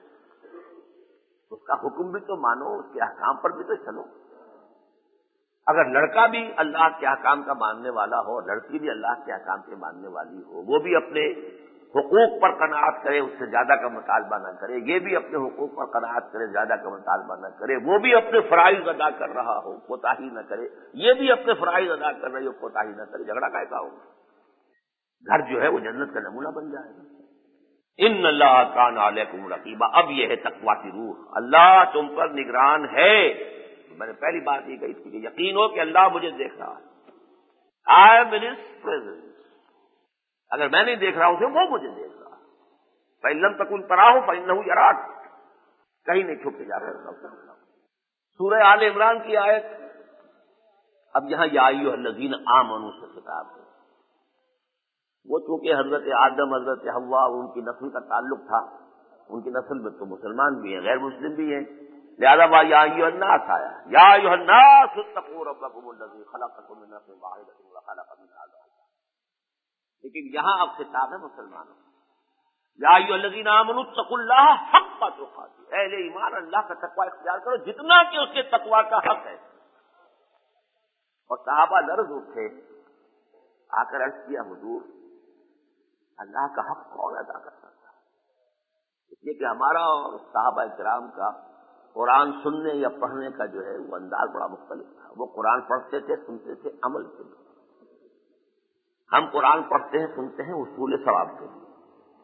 اس کا حکم بھی تو مانو، اس کے احکام پر بھی تو چلو. اگر لڑکا بھی اللہ کے احکام کا ماننے والا ہو، لڑکی بھی اللہ کے احکام کے ماننے والی ہو، وہ بھی اپنے حقوق پر قناعت کرے، اس سے زیادہ کا مطالبہ نہ کرے، یہ بھی اپنے حقوق پر قناعت کرے، زیادہ کا مطالبہ نہ کرے، وہ بھی اپنے فرائض ادا کر رہا ہو، کوتاہی نہ کرے، یہ بھی اپنے فرائض ادا کر رہی ہو، کوتاہی نہ کرے، جھگڑا کیسا ہوگا؟ گھر جو ہے وہ جنت کا نمونہ بن جائے گا. ان اللہ کان علیکم رقیبا. اب یہ ہے تقویٰ کی روح، اللہ تم پر نگران ہے. میں نے پہلی بات یہ کہی تھی کہ یقین ہو کہ اللہ مجھے دیکھ رہا ہے. I am in his presence. اگر میں نہیں دیکھ رہا ہوں تو وہ مجھے دیکھ رہا ہے. فإن لم تکن تراہ فإنہ یراک. کہیں نہیں چھپ کے جا کر. سورہ آل عمران کی آیت. اب یہاں یا ایھا الذین آمنوا سے خطاب ہے. وہ چونکہ حضرت آدم، حضرت حوا، ان کی نسل کا تعلق تھا، ان کی نسل میں تو مسلمان بھی ہیں، غیر مسلم بھی ہیں، لہذا وہ یا ایھا الناس آیا. یا ایھا الناس اتقوا ربکم الذی خلقکم من نفس واحدۃ وخلق منها زوجها. لیکن یہاں اب خطاب ہے مسلمانوں. یا ایھا الذین آمنوا اتقوا اللہ حق تقاته. اہل ایمان اللہ کا تقوی اختیار کرو جتنا کہ اس کے تقوی کا حق ہے. اور صحابہ لرز اٹھے، آ کر عرض کیا حضور اللہ کا حق کون ادا کر سکتا ہے؟ اس لیے کہ ہمارا اور صحابہ کرام کا قرآن سننے یا پڑھنے کا جو ہے وہ انداز بڑا مختلف تھا. وہ قرآن پڑھتے تھے، سنتے تھے عمل کے لیے. ہم قرآن پڑھتے ہیں، سنتے ہیں اصول ثواب کے لیے.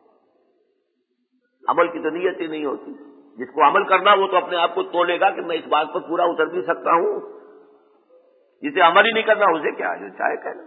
عمل کی تو نیت ہی نہیں ہوتی. جس کو عمل کرنا وہ تو اپنے آپ کو تولے گا کہ میں اس بات پر پورا اتر بھی سکتا ہوں. جسے عمل ہی نہیں کرنا اسے کیا جو چاہے کہنا.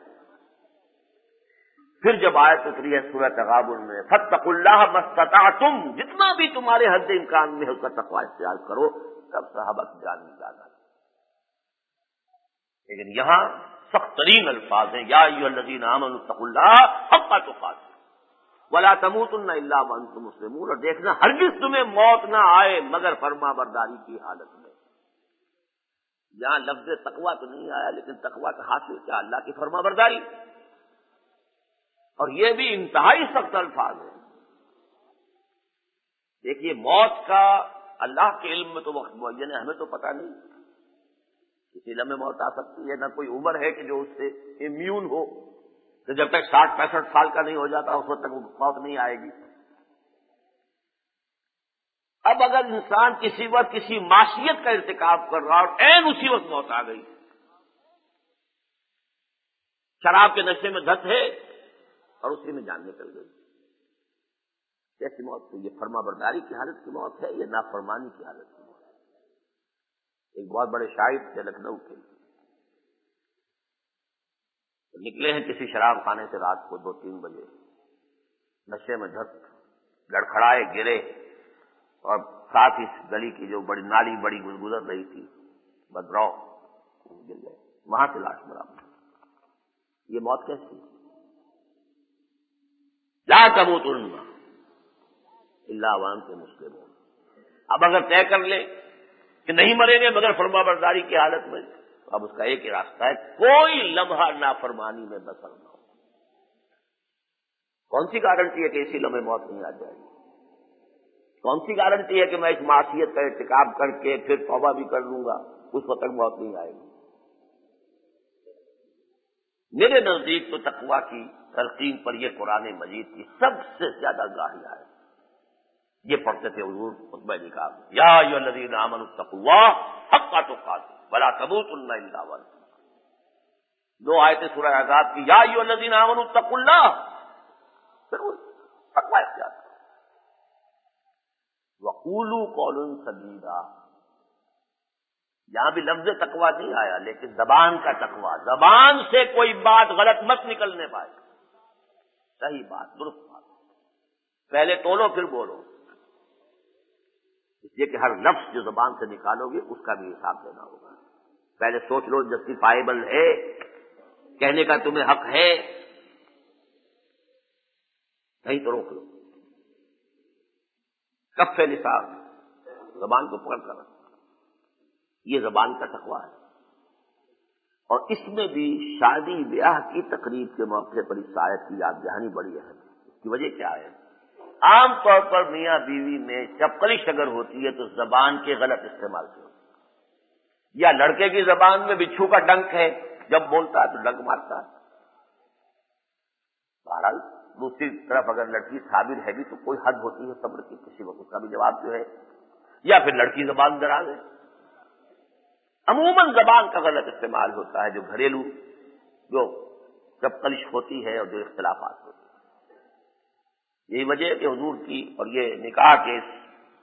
پھر جب آیت اتری ہے سورہ تغابن میں فاتقوا اللہ ما استطعتم، جتنا بھی تمہارے حد امکان میں ہے اس کا تقوی اختیار کرو، تب صحابہ کی جان نکالا. لیکن یہاں سخت ترین الفاظ ہیں، یا ایھا الذین آمنوا اتقوا اللہ حق تقاتہ ولا تموتن الا وانتم مسلمون، اور دیکھنا ہرگز تمہیں موت نہ آئے مگر فرما برداری کی حالت میں۔ یہاں لفظ تقویٰ تو نہیں آیا، لیکن تقویٰ کا حاصل کیا؟ اللہ کی فرما برداری، اور یہ بھی انتہائی سخت الفاظ ہیں۔ دیکھیے موت کا اللہ کے علم میں تو وقت معین ہے، ہمیں تو پتہ نہیں، کسی لمحے موت آ سکتی ہے، نہ کوئی عمر ہے کہ جو اس سے امیون ہو کہ جب تک ساٹھ پینسٹھ سال کا نہیں ہو جاتا اس وقت تک موت نہیں آئے گی۔ اب اگر انسان کسی وقت کسی معصیت کا ارتکاب کر رہا اور عین اسی وقت موت آ گئی، شراب کے نشے میں دھت ہے اور اسی میں جان نکل گئی، کیسی موت ہے؟ یہ فرما برداری کی حالت کی موت ہے یا نافرمانی کی حالت کی موت ہے؟ ایک بہت بڑے شاعر تھے لکھنؤ کے، نکلے ہیں کسی شراب خانے سے رات کو دو تین بجے، نشے میں دھت، لڑکھڑائے گرے، اور ساتھ ہی گلی کی جو بڑی نالی بڑی گزر رہی تھی بدراؤ گر گئے، وہاں سے لاش برآمد۔ یہ موت کیسی؟ لا تموتن الا وانتم مسلمون۔ اب اگر طے کر لیں کہ نہیں مریں گے مگر فرما برداری کی حالت میں، تو اب اس کا ایک ہی راستہ ہے، کوئی لمحہ نافرمانی میں بسر نہ ہو۔ کون سی گارنٹی ہے کہ اسی لمحے موت نہیں آ جائے گی؟ کون سی گارنٹی ہے کہ میں اس معصیت کا ارتکاب کر کے پھر توبہ بھی کر لوں گا اس وقت تک موت نہیں آئے گی؟ میرے نزدیک تو تقویٰ کی تلقین پر یہ قرآن مجید کی سب سے زیادہ گاہیہ ہے۔ یہ پڑھتے تھے حضور خطبہ نکاح، یا ایھا الذین آمنوا اتقوا اللہ حق تقاتہ ولا تموتن الا وانتم۔ دو آیتیں سورہ احزاب کی، یا ایھا الذین آمنوا اتقوا اللہ، پھر وہ تقویٰ اختیار کرو، وقولوا قولا سدیدا۔ یہاں بھی لفظ تقویٰ نہیں آیا، لیکن زبان کا تقویٰ، زبان سے کوئی بات غلط مت نکلنے پائے، صحیح بات، درست بات، پہلے تولو پھر بولو، اس لیے کہ ہر لفظ جو زبان سے نکالو گے اس کا بھی حساب دینا ہوگا۔ پہلے سوچ لو جسٹیفائیبل ہے، کہنے کا تمہیں حق ہے، نہیں تو روک لو۔ کف لسان، زبان کو پکڑ کر رکھو، یہ زبان کا تقویٰ ہے۔ اور اس میں بھی شادی بیاہ کی تقریب کے موقع پر اس آیت کی یاد دہانی بڑی اہم ہے۔ اس کی وجہ کیا ہے؟ عام طور پر میاں بیوی میں چپقلش اگر ہوتی ہے تو زبان کے غلط استعمال سے ہوتی ہے، یا لڑکے کی زبان میں بچھو کا ڈنک ہے، جب بولتا ہے تو ڈنک مارتا ہے۔ بہرحال دوسری طرف اگر لڑکی صابر ہے بھی تو کوئی حد ہوتی ہے صبر کی، کسی وقت اس کا بھی جواب جو ہے، یا پھر لڑکی زبان دراز ہے۔ عموماً زبان کا غلط استعمال ہوتا ہے جو گھریلو جو چپقلش ہوتی ہے اور جو اختلافات ہوتے ہیں۔ یہی وجہ ہے کہ حضور کی اور یہ نکاح کے اس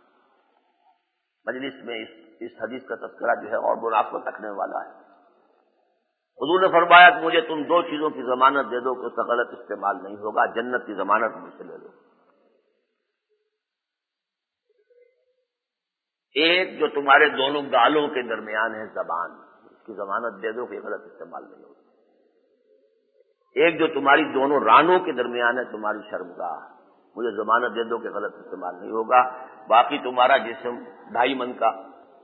مجلس میں اس, اس حدیث کا تذکرہ جو ہے اور مناسبت رکھنے والا ہے۔ حضور نے فرمایا کہ مجھے تم دو چیزوں کی ضمانت دے دو کہ اس کا غلط استعمال نہیں ہوگا، جنت کی ضمانت مجھ سے لے لو۔ ایک جو تمہارے دونوں گالوں کے درمیان ہے زبان، اس کی ضمانت دے دو کہ غلط استعمال نہیں ہوگا۔ ایک جو تمہاری دونوں رانوں کے درمیان ہے تمہاری شرمگاہ، مجھے ضمانت دے دو کہ غلط استعمال نہیں ہوگا۔ باقی تمہارا جسم ڈھائی من کا،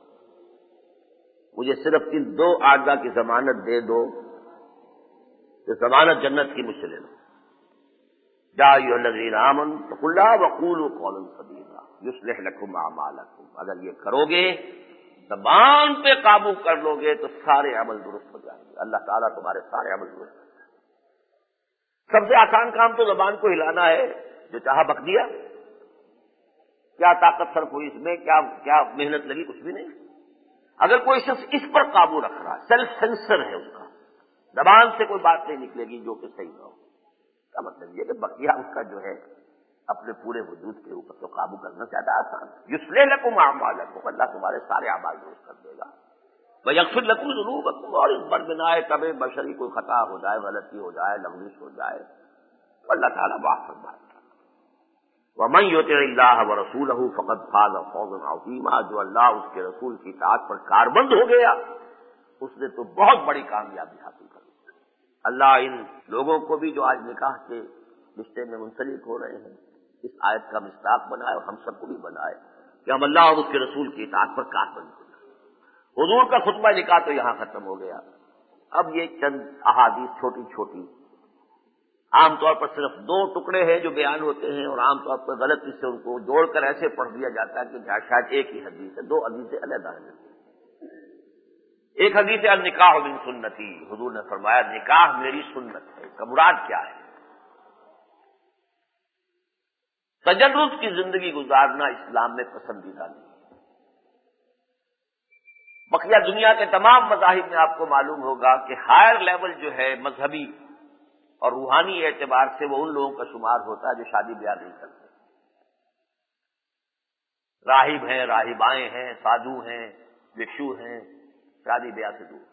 مجھے صرف ان دو اعضاء کی ضمانت دے دو کہ ضمانت جنت کی مجھ سے لے لو۔ یا ایھا الذین آمنوا اتقوا اللہ وقولوا قولا سدیدا یصلح لکم اعمالکم۔ اگر یہ کرو گے، زبان پہ قابو کر لو گے تو سارے عمل درست ہو جائیں گے، اللہ تعالیٰ تمہارے سارے عمل درست کریں گے۔ سب سے آسان کام تو زبان کو ہلانا ہے، جو چاہا بک دیا، کیا طاقت صرف ہوئی اس میں، کیا کیا محنت لگی؟ کچھ بھی نہیں۔ اگر کوئی شخص اس پر قابو رکھ رہا ہے، سیلف سینسر ہے اس کا، زبان سے کوئی بات نہیں نکلے گی جو کہ صحیح نہ ہو، کا مطلب یہ کہ بقیہ اس کا جو ہے اپنے پورے وجود کے اوپر تو قابو کرنا زیادہ آسان ہے۔ یصلح لکم اعمالکم، اللہ تمہارے سارے اعمال درست کر دے گا۔ ویغفر لکم ذنوبکم، اور اس بربنائے طبع بشری کوئی خطا ہو جائے، غلطی ہو جائے، لغزش ہو جائے تو اللہ تعالیٰ معاف فرمائے۔ ومن یطع اللہ ورسولہ فقد فاز فوزا عظیما، جو اللہ اس کے رسول کی اطاعت پر کاربند ہو گیا اس نے تو بہت بڑی کامیابی حاصل کر لی۔ اللہ ان لوگوں کو بھی جو آج نکاح کے رشتے میں منسلک ہو رہے ہیں اس آیت کا مصداق بنائے اور ہم سب کو بھی بنائے کہ ہم اللہ اور اس کے رسول کی اطاعت پر کاربند بنیں۔ حضور کا خطبہ نکاح تو یہاں ختم ہو گیا، اب یہ چند احادیث چھوٹی چھوٹی عام طور پر صرف دو ٹکڑے ہیں جو بیان ہوتے ہیں، اور عام طور پر غلطی سے ان کو جوڑ کر ایسے پڑھ دیا جاتا ہے کہ شاید ایک ہی حدیث ہے، دو حدیثیں علیحدہ ہیں۔ ایک حدیث ہے النکاح من سنتی، حضور نے فرمایا نکاح میری سنت ہے، کا مراد کیا ہے؟ تجرد کی زندگی گزارنا اسلام میں پسندیدہ نہیں ہے۔ بقیہ دنیا کے تمام مذاہب میں آپ کو معلوم ہوگا کہ ہائر لیول جو ہے مذہبی اور روحانی اعتبار سے وہ ان لوگوں کا شمار ہوتا ہے جو شادی بیاہ نہیں کرتے، راہب ہیں، راہبائیں ہیں، سادھو ہیں، بھکشو ہیں، شادی بیاہ سے دور۔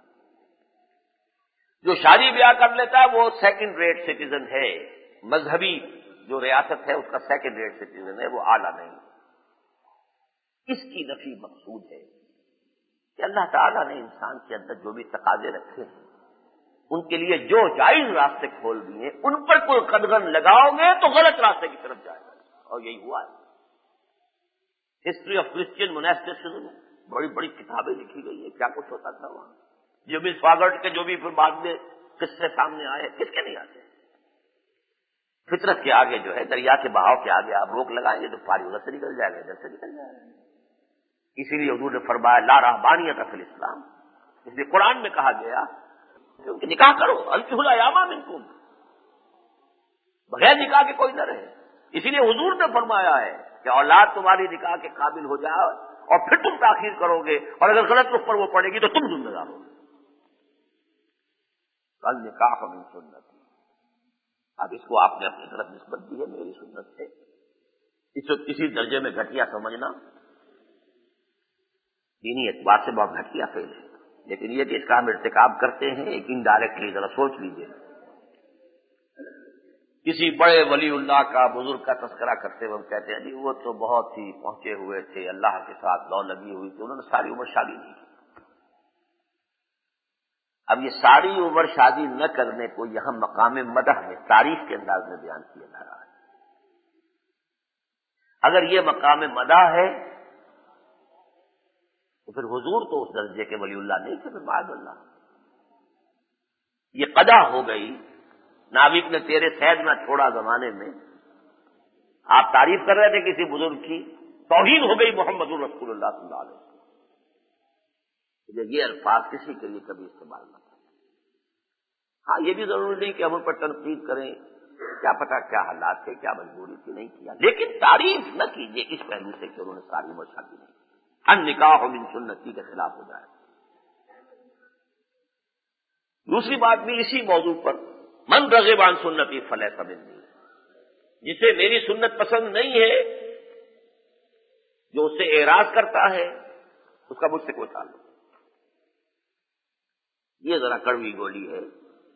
جو شادی بیاہ کر لیتا ہے وہ سیکنڈ ریٹ سٹیزن ہے، مذہبی جو ریاست ہے اس کا سیکنڈ ریٹ سٹیزن ہے، وہ اعلیٰ نہیں۔ اس کی نفی مقصود ہے کہ اللہ تعالیٰ نے انسان کے اندر جو بھی تقاضے رکھے ہیں ان کے لیے جو جائز راستے کھول دیے ان پر کوئی قدغن لگاؤ گے تو غلط راستے کی طرف جائے گا، اور یہی ہوا ہے۔ ہسٹری آف کرسچین موناسٹکزم بڑی بڑی کتابیں لکھی گئی ہیں، کیا کچھ ہوتا تھا وہاں، جو بھی سواگرٹ کے جو بھی پھر بعد میں قصے سامنے آئے، کس کے نہیں آتے؟ فطرت کے آگے جو ہے، دریا کے بہاؤ کے آگے آپ روک لگائیں گے تو پانی ادھر سے نکل جائے گا، ادھر سے نکل جائے گا۔ اسی لیے حضور نے فرمایا لا رہبانیت فی الاسلام، اس لیے قرآن میں کہا گیا کہ نکاح کرو، انکحوا الایام منکم، بغیر نکاح کے کوئی نہ رہے۔ اسی لیے حضور نے فرمایا ہے کہ اولاد تمہاری نکاح کے قابل ہو جائے اور پھر تم تاخیر کرو گے، اور اگر غلط رخ پر وہ پڑے گی تو تم ذمہ دار ہو۔ النکاح من سنتی، اب اس کو آپ نے اپنی طرف نسبت دی ہے میری سنت سے، اس کو کسی درجے میں گھٹیا سمجھنا دینی اعتبار سے بہت گھٹیا فعل ہے، لیکن یہ کہ اس کا ہم ارتکاب کرتے ہیں ایک انڈائریکٹلی، ذرا سوچ لیجیے۔ کسی بڑے ولی اللہ کا، بزرگ کا تذکرہ کرتے ہوئے ہم کہتے ہیں جی وہ تو بہت ہی پہنچے ہوئے تھے، اللہ کے ساتھ لو لگی ہوئی تھی، انہوں نے ساری عمر شادی نہیں کی۔ اب یہ ساری عمر شادی نہ کرنے کو یہاں مقام مدح میں تعریف کے انداز میں بیان کیا جا رہا ہے۔ اگر یہ مقام مدح ہے تو پھر حضور تو اس درجے کے ولی اللہ نہیں تھے، پھر معاذ اللہ یہ قضا ہو گئی۔ ناوک نے تیرے سید نہ چھوڑا زمانے میں، آپ تعریف کر رہے تھے کسی بزرگ کی، توہین ہو گئی محمد الرسول اللہ صلی اللہ علیہ وسلم۔ یہ الفاظ کسی کے لیے کبھی استعمال نہ کریں۔ ہاں یہ بھی ضروری نہیں کہ ہم ان پر تنقید کریں، کیا پتا کیا حالات تھے، کیا مجبوری تھی، نہیں کیا، لیکن تعریف نہ کیجیے اس پہلو سے کہ انہوں نے ساری عمر شادی نہیں کی، النکاح من سنتی کے خلاف ہو جائے۔ دوسری بات بھی اسی موضوع پر، من رغب عن سنتی فلیس منی، جسے میری سنت پسند نہیں ہے، جو اس سے اعراض کرتا ہے اس کا مجھ سے کوئی تعلق نہیں۔ یہ ذرا کڑوی گولی ہے،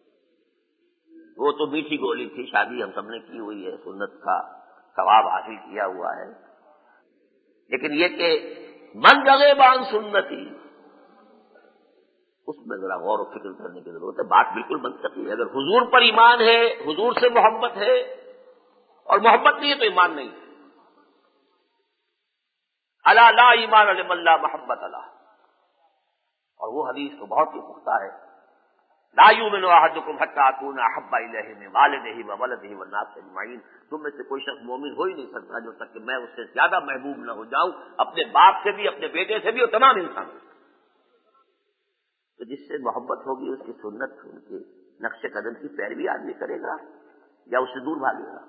وہ تو میٹھی گولی تھی، شادی ہم سب نے کی ہوئی ہے، سنت کا ثواب حاصل کیا ہوا ہے، لیکن یہ کہ من رغب عن سنتی اس میں ذرا غور و فکر کرنے کی ضرورت ہے۔ بات بالکل منطقی ہے، اگر حضور پر ایمان ہے، حضور سے محبت ہے، اور محبت نہیں ہے تو ایمان نہیں ہے۔ الا لا ایمان لمن لا محبت له، اور وہ حدیث تو بہت ہی پختہ ہے، لا یؤمن احدکم حتی اکون احب الیہ من والدہ وولدہ والناس اجمعین، تم میں سے کوئی شخص مومن ہو ہی نہیں سکتا جو تک کہ میں اس سے زیادہ محبوب نہ ہو جاؤں، اپنے باپ سے بھی، اپنے بیٹے سے بھی، اور تمام انسانوں سے۔ تو جس سے محبت ہوگی اس کی سنت، ان کے نقش قدم کی پیروی آدمی کرے گا یا اس سے دور بھاگے گا۔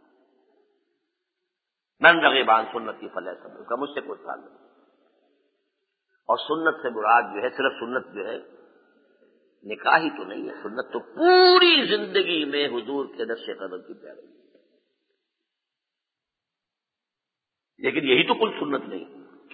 من رغب عن سنتی فلیس منی کا مجھ سے کوئی تعلق نہیں۔ اور سنت سے مراد جو ہے صرف سنت جو ہے نکاح ہی تو نہیں ہے، سنت تو پوری زندگی میں حضور کے نقش قدم کی پیروی، لیکن یہی تو کل سنت نہیں۔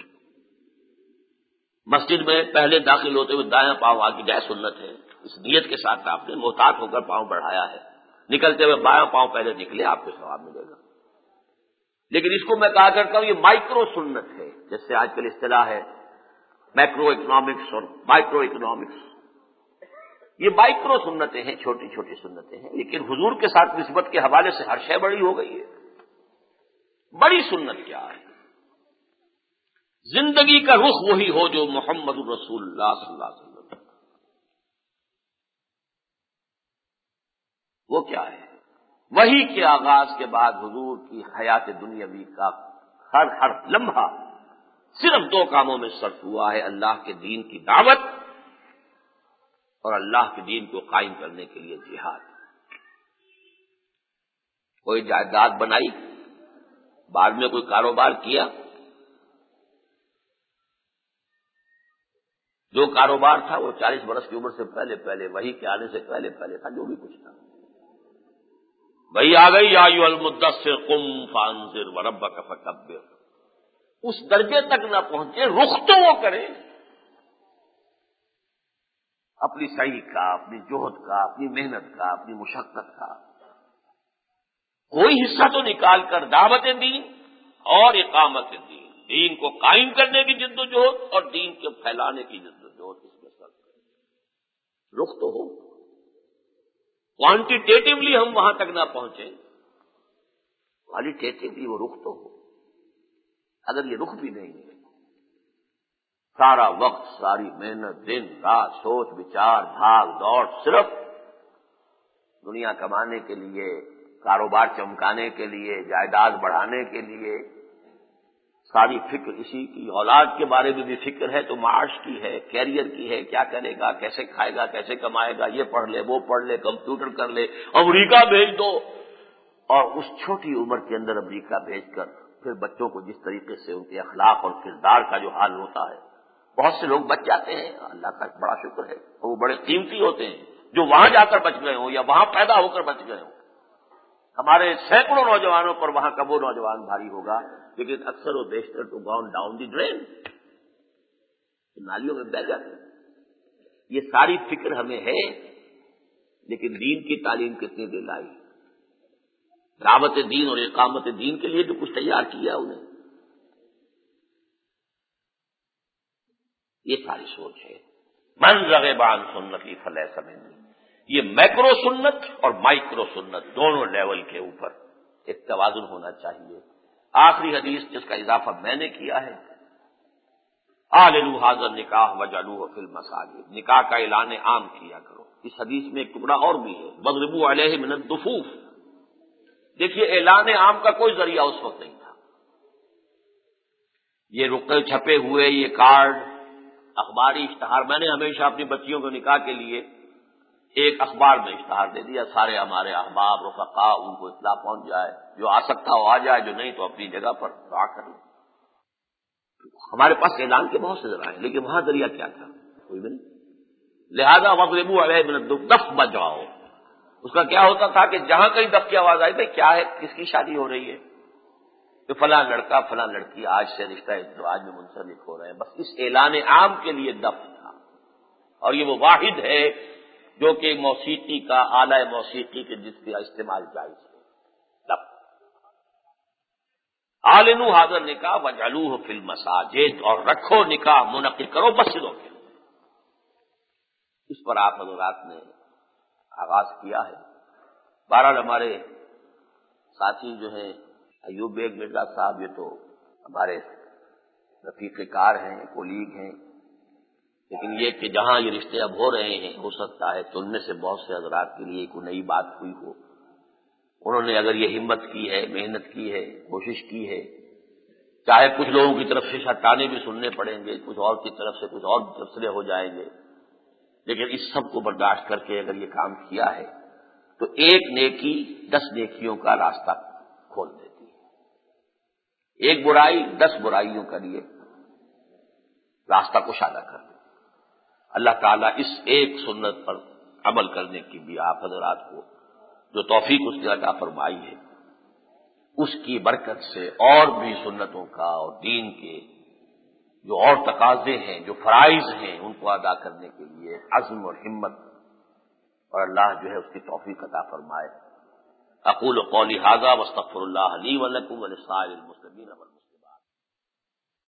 مسجد میں پہلے داخل ہوتے ہوئے دایاں پاؤں آگے جائے سنت ہے، اس نیت کے ساتھ آپ نے محتاط ہو کر پاؤں بڑھایا ہے، نکلتے ہوئے بایاں پاؤں پہلے نکلے، آپ کو ثواب ملے گا۔ لیکن اس کو میں کہا کرتا ہوں یہ مائکرو سنت ہے، جیسے آج کل اصطلاح ہے میکرو اکنامکس اور مائکرو اکنامکس۔ یہ مائکرو سنتیں ہیں، چھوٹی چھوٹی سنتیں ہیں، لیکن حضور کے ساتھ نسبت کے حوالے سے ہر شے بڑی ہو گئی ہے۔ بڑی سنت کیا ہے؟ زندگی کا رخ وہی ہو جو محمد رسول اللہ صلی اللہ علیہ وسلم۔ وہ کیا ہے؟ وہی کے آغاز کے بعد حضور کی حیات دنیاوی کا ہر ہر لمحہ صرف دو کاموں میں صرف ہوا ہے، اللہ کے دین کی دعوت اور اللہ کے دین کو قائم کرنے کے لیے جہاد۔ کوئی جائیداد بنائی، بعد میں کوئی کاروبار کیا، جو کاروبار تھا وہ چالیس برس کی عمر سے پہلے پہلے، وہی کے آنے سے پہلے پہلے تھا، جو بھی کچھ تھا وہی آ گئی۔ یا ایھا المدثر قم فانذر وربک فکبر۔ اس درجے تک نہ پہنچے، رخ تو وہ کرے، اپنی سعی کا، اپنی جہد کا، اپنی محنت کا، اپنی مشقت کا کوئی حصہ تو نکال کر دعوت دین اور اقامت دین، دین کو قائم کرنے کی جد و جہد اور دین کے پھیلانے کی جد و جہد اس میں سب کرے۔ رخ تو ہو، کوانٹیٹیٹیولی ہم وہاں تک نہ پہنچے، کوالیٹیٹیولی وہ رخ تو ہو۔ اگر یہ رخ بھی نہیں ہے، سارا وقت، ساری محنت، دن رات سوچ بچار بھاگ دوڑ صرف دنیا کمانے کے لیے، کاروبار چمکانے کے لیے، جائیداد بڑھانے کے لیے، ساری فکر اسی کی، اولاد کے بارے میں بھی فکر ہے تو معاش کی ہے، کیریئر کی ہے، کیا کرے گا، کیسے کھائے گا، کیسے کمائے گا، یہ پڑھ لے، وہ پڑھ لے، کمپیوٹر کر لے، امریکہ بھیج دو، اور اس چھوٹی عمر کے اندر امریکہ بھیج کر پھر بچوں کو جس طریقے سے ان کے اخلاق اور کردار کا جو حال ہوتا ہے، بہت سے لوگ بچ جاتے ہیں، اللہ کا بڑا شکر ہے، وہ بڑے قیمتی ہوتے ہیں جو وہاں جا کر بچ گئے ہوں یا وہاں پیدا ہو کر بچ گئے ہوں۔ ہمارے سینکڑوں نوجوانوں پر وہاں کا وہ نوجوان بھاری ہوگا، لیکن اکثر و بیشتر تو گون ڈاؤن دی ڈرین، نالیوں میں بہہ جاتے ہیں۔ یہ ساری فکر ہمیں ہے، لیکن دین کی تعلیم کتنی دلائی، دعوت دین اور اقامت دین کے لیے جو کچھ تیار کیا انہیں، یہ ساری سوچ ہے۔ من رغب عن سنتی فلیس منی، یہ میکرو سنت اور مائکرو سنت دونوں لیول کے اوپر ایک توازن ہونا چاہیے۔ آخری حدیث جس کا اضافہ میں نے کیا ہے، اعلنوا ھذا النکاح وجعلوہ فی المساجد، نکاح کا اعلان عام کیا کرو۔ اس حدیث میں ایک ٹکڑا اور بھی ہے، واضربوا علیہ من الدفوف۔ دیکھیے اعلان عام کا کوئی ذریعہ اس وقت نہیں تھا، یہ رقعے چھپے ہوئے، یہ کارڈ، اخباری اشتہار، میں نے ہمیشہ اپنی بچیوں کو نکاح کے لیے ایک اخبار میں اشتہار دے دیا، سارے ہمارے احباب رفقا ان کو اطلاع پہنچ جائے، جو آ سکتا ہو آ جائے، جو نہیں تو اپنی جگہ پر دعا کر لیں۔ ہمارے پاس اعلان کے بہت سے ذرائع ہیں، لیکن وہاں ذریعہ کیا تھا؟ کوئی بھی نہیں۔ لہذا واضربوا علیہ من الدف، دف بجاؤ۔ اس کا کیا ہوتا تھا کہ جہاں کہیں دف کی آواز آئی، بھائی کیا ہے، کس کی شادی ہو رہی ہے، کہ فلاں لڑکا فلاں لڑکی آج سے رشتہ ازدواج میں منسلک ہو رہے ہیں، بس اس اعلان عام کے لیے دف تھا۔ اور یہ وہ واحد ہے جو کہ موسیقی کا، آلہ موسیقی کے جس کا استعمال جائز ہے، دف۔ اعلنوا ھذا النکاح وجعلوہ فی المساجد، اور رکھو نکاح منعقد کرو مسجدوں کے، اس پر آپ حضرات نے آغاز کیا ہے۔ بہرحال ہمارے ساتھی جو ہیں ایوب بیگ مرزا صاحب، یہ تو ہمارے رفیق کار ہیں، کولیگ ہیں، لیکن یہ کہ جہاں یہ رشتے اب ہو رہے ہیں، ہو سکتا ہے کہ ان میں سے بہت سے حضرات کے لیے کوئی نئی بات ہوئی ہو، انہوں نے اگر یہ ہمت کی ہے، محنت کی ہے، کوشش کی ہے، چاہے کچھ لوگوں کی طرف سے شرطانے بھی سننے پڑیں گے، کچھ اور کی طرف سے کچھ اور تبصرے ہو جائیں گے، لیکن اس سب کو برداشت کر کے اگر یہ کام کیا ہے تو ایک نیکی دس نیکیوں کا راستہ کھول دیتی ہے، ایک برائی دس برائیوں کے لیے راستہ کشادہ کر دے۔ اللہ تعالیٰ اس ایک سنت پر عمل کرنے کی بھی آپ حضرات کو جو توفیق اس نے عطا فرمائی ہے، اس کی برکت سے اور بھی سنتوں کا اور دین کے جو اور تقاضے ہیں، جو فرائض ہیں، ان کو ادا کرنے کے لیے عزم اور ہمت، اور اللہ جو ہے اس کی توفیق عطا فرمائے۔ اقول قولی ھذا واستغفر اللہ لی ولکم ولسائر المسلمین۔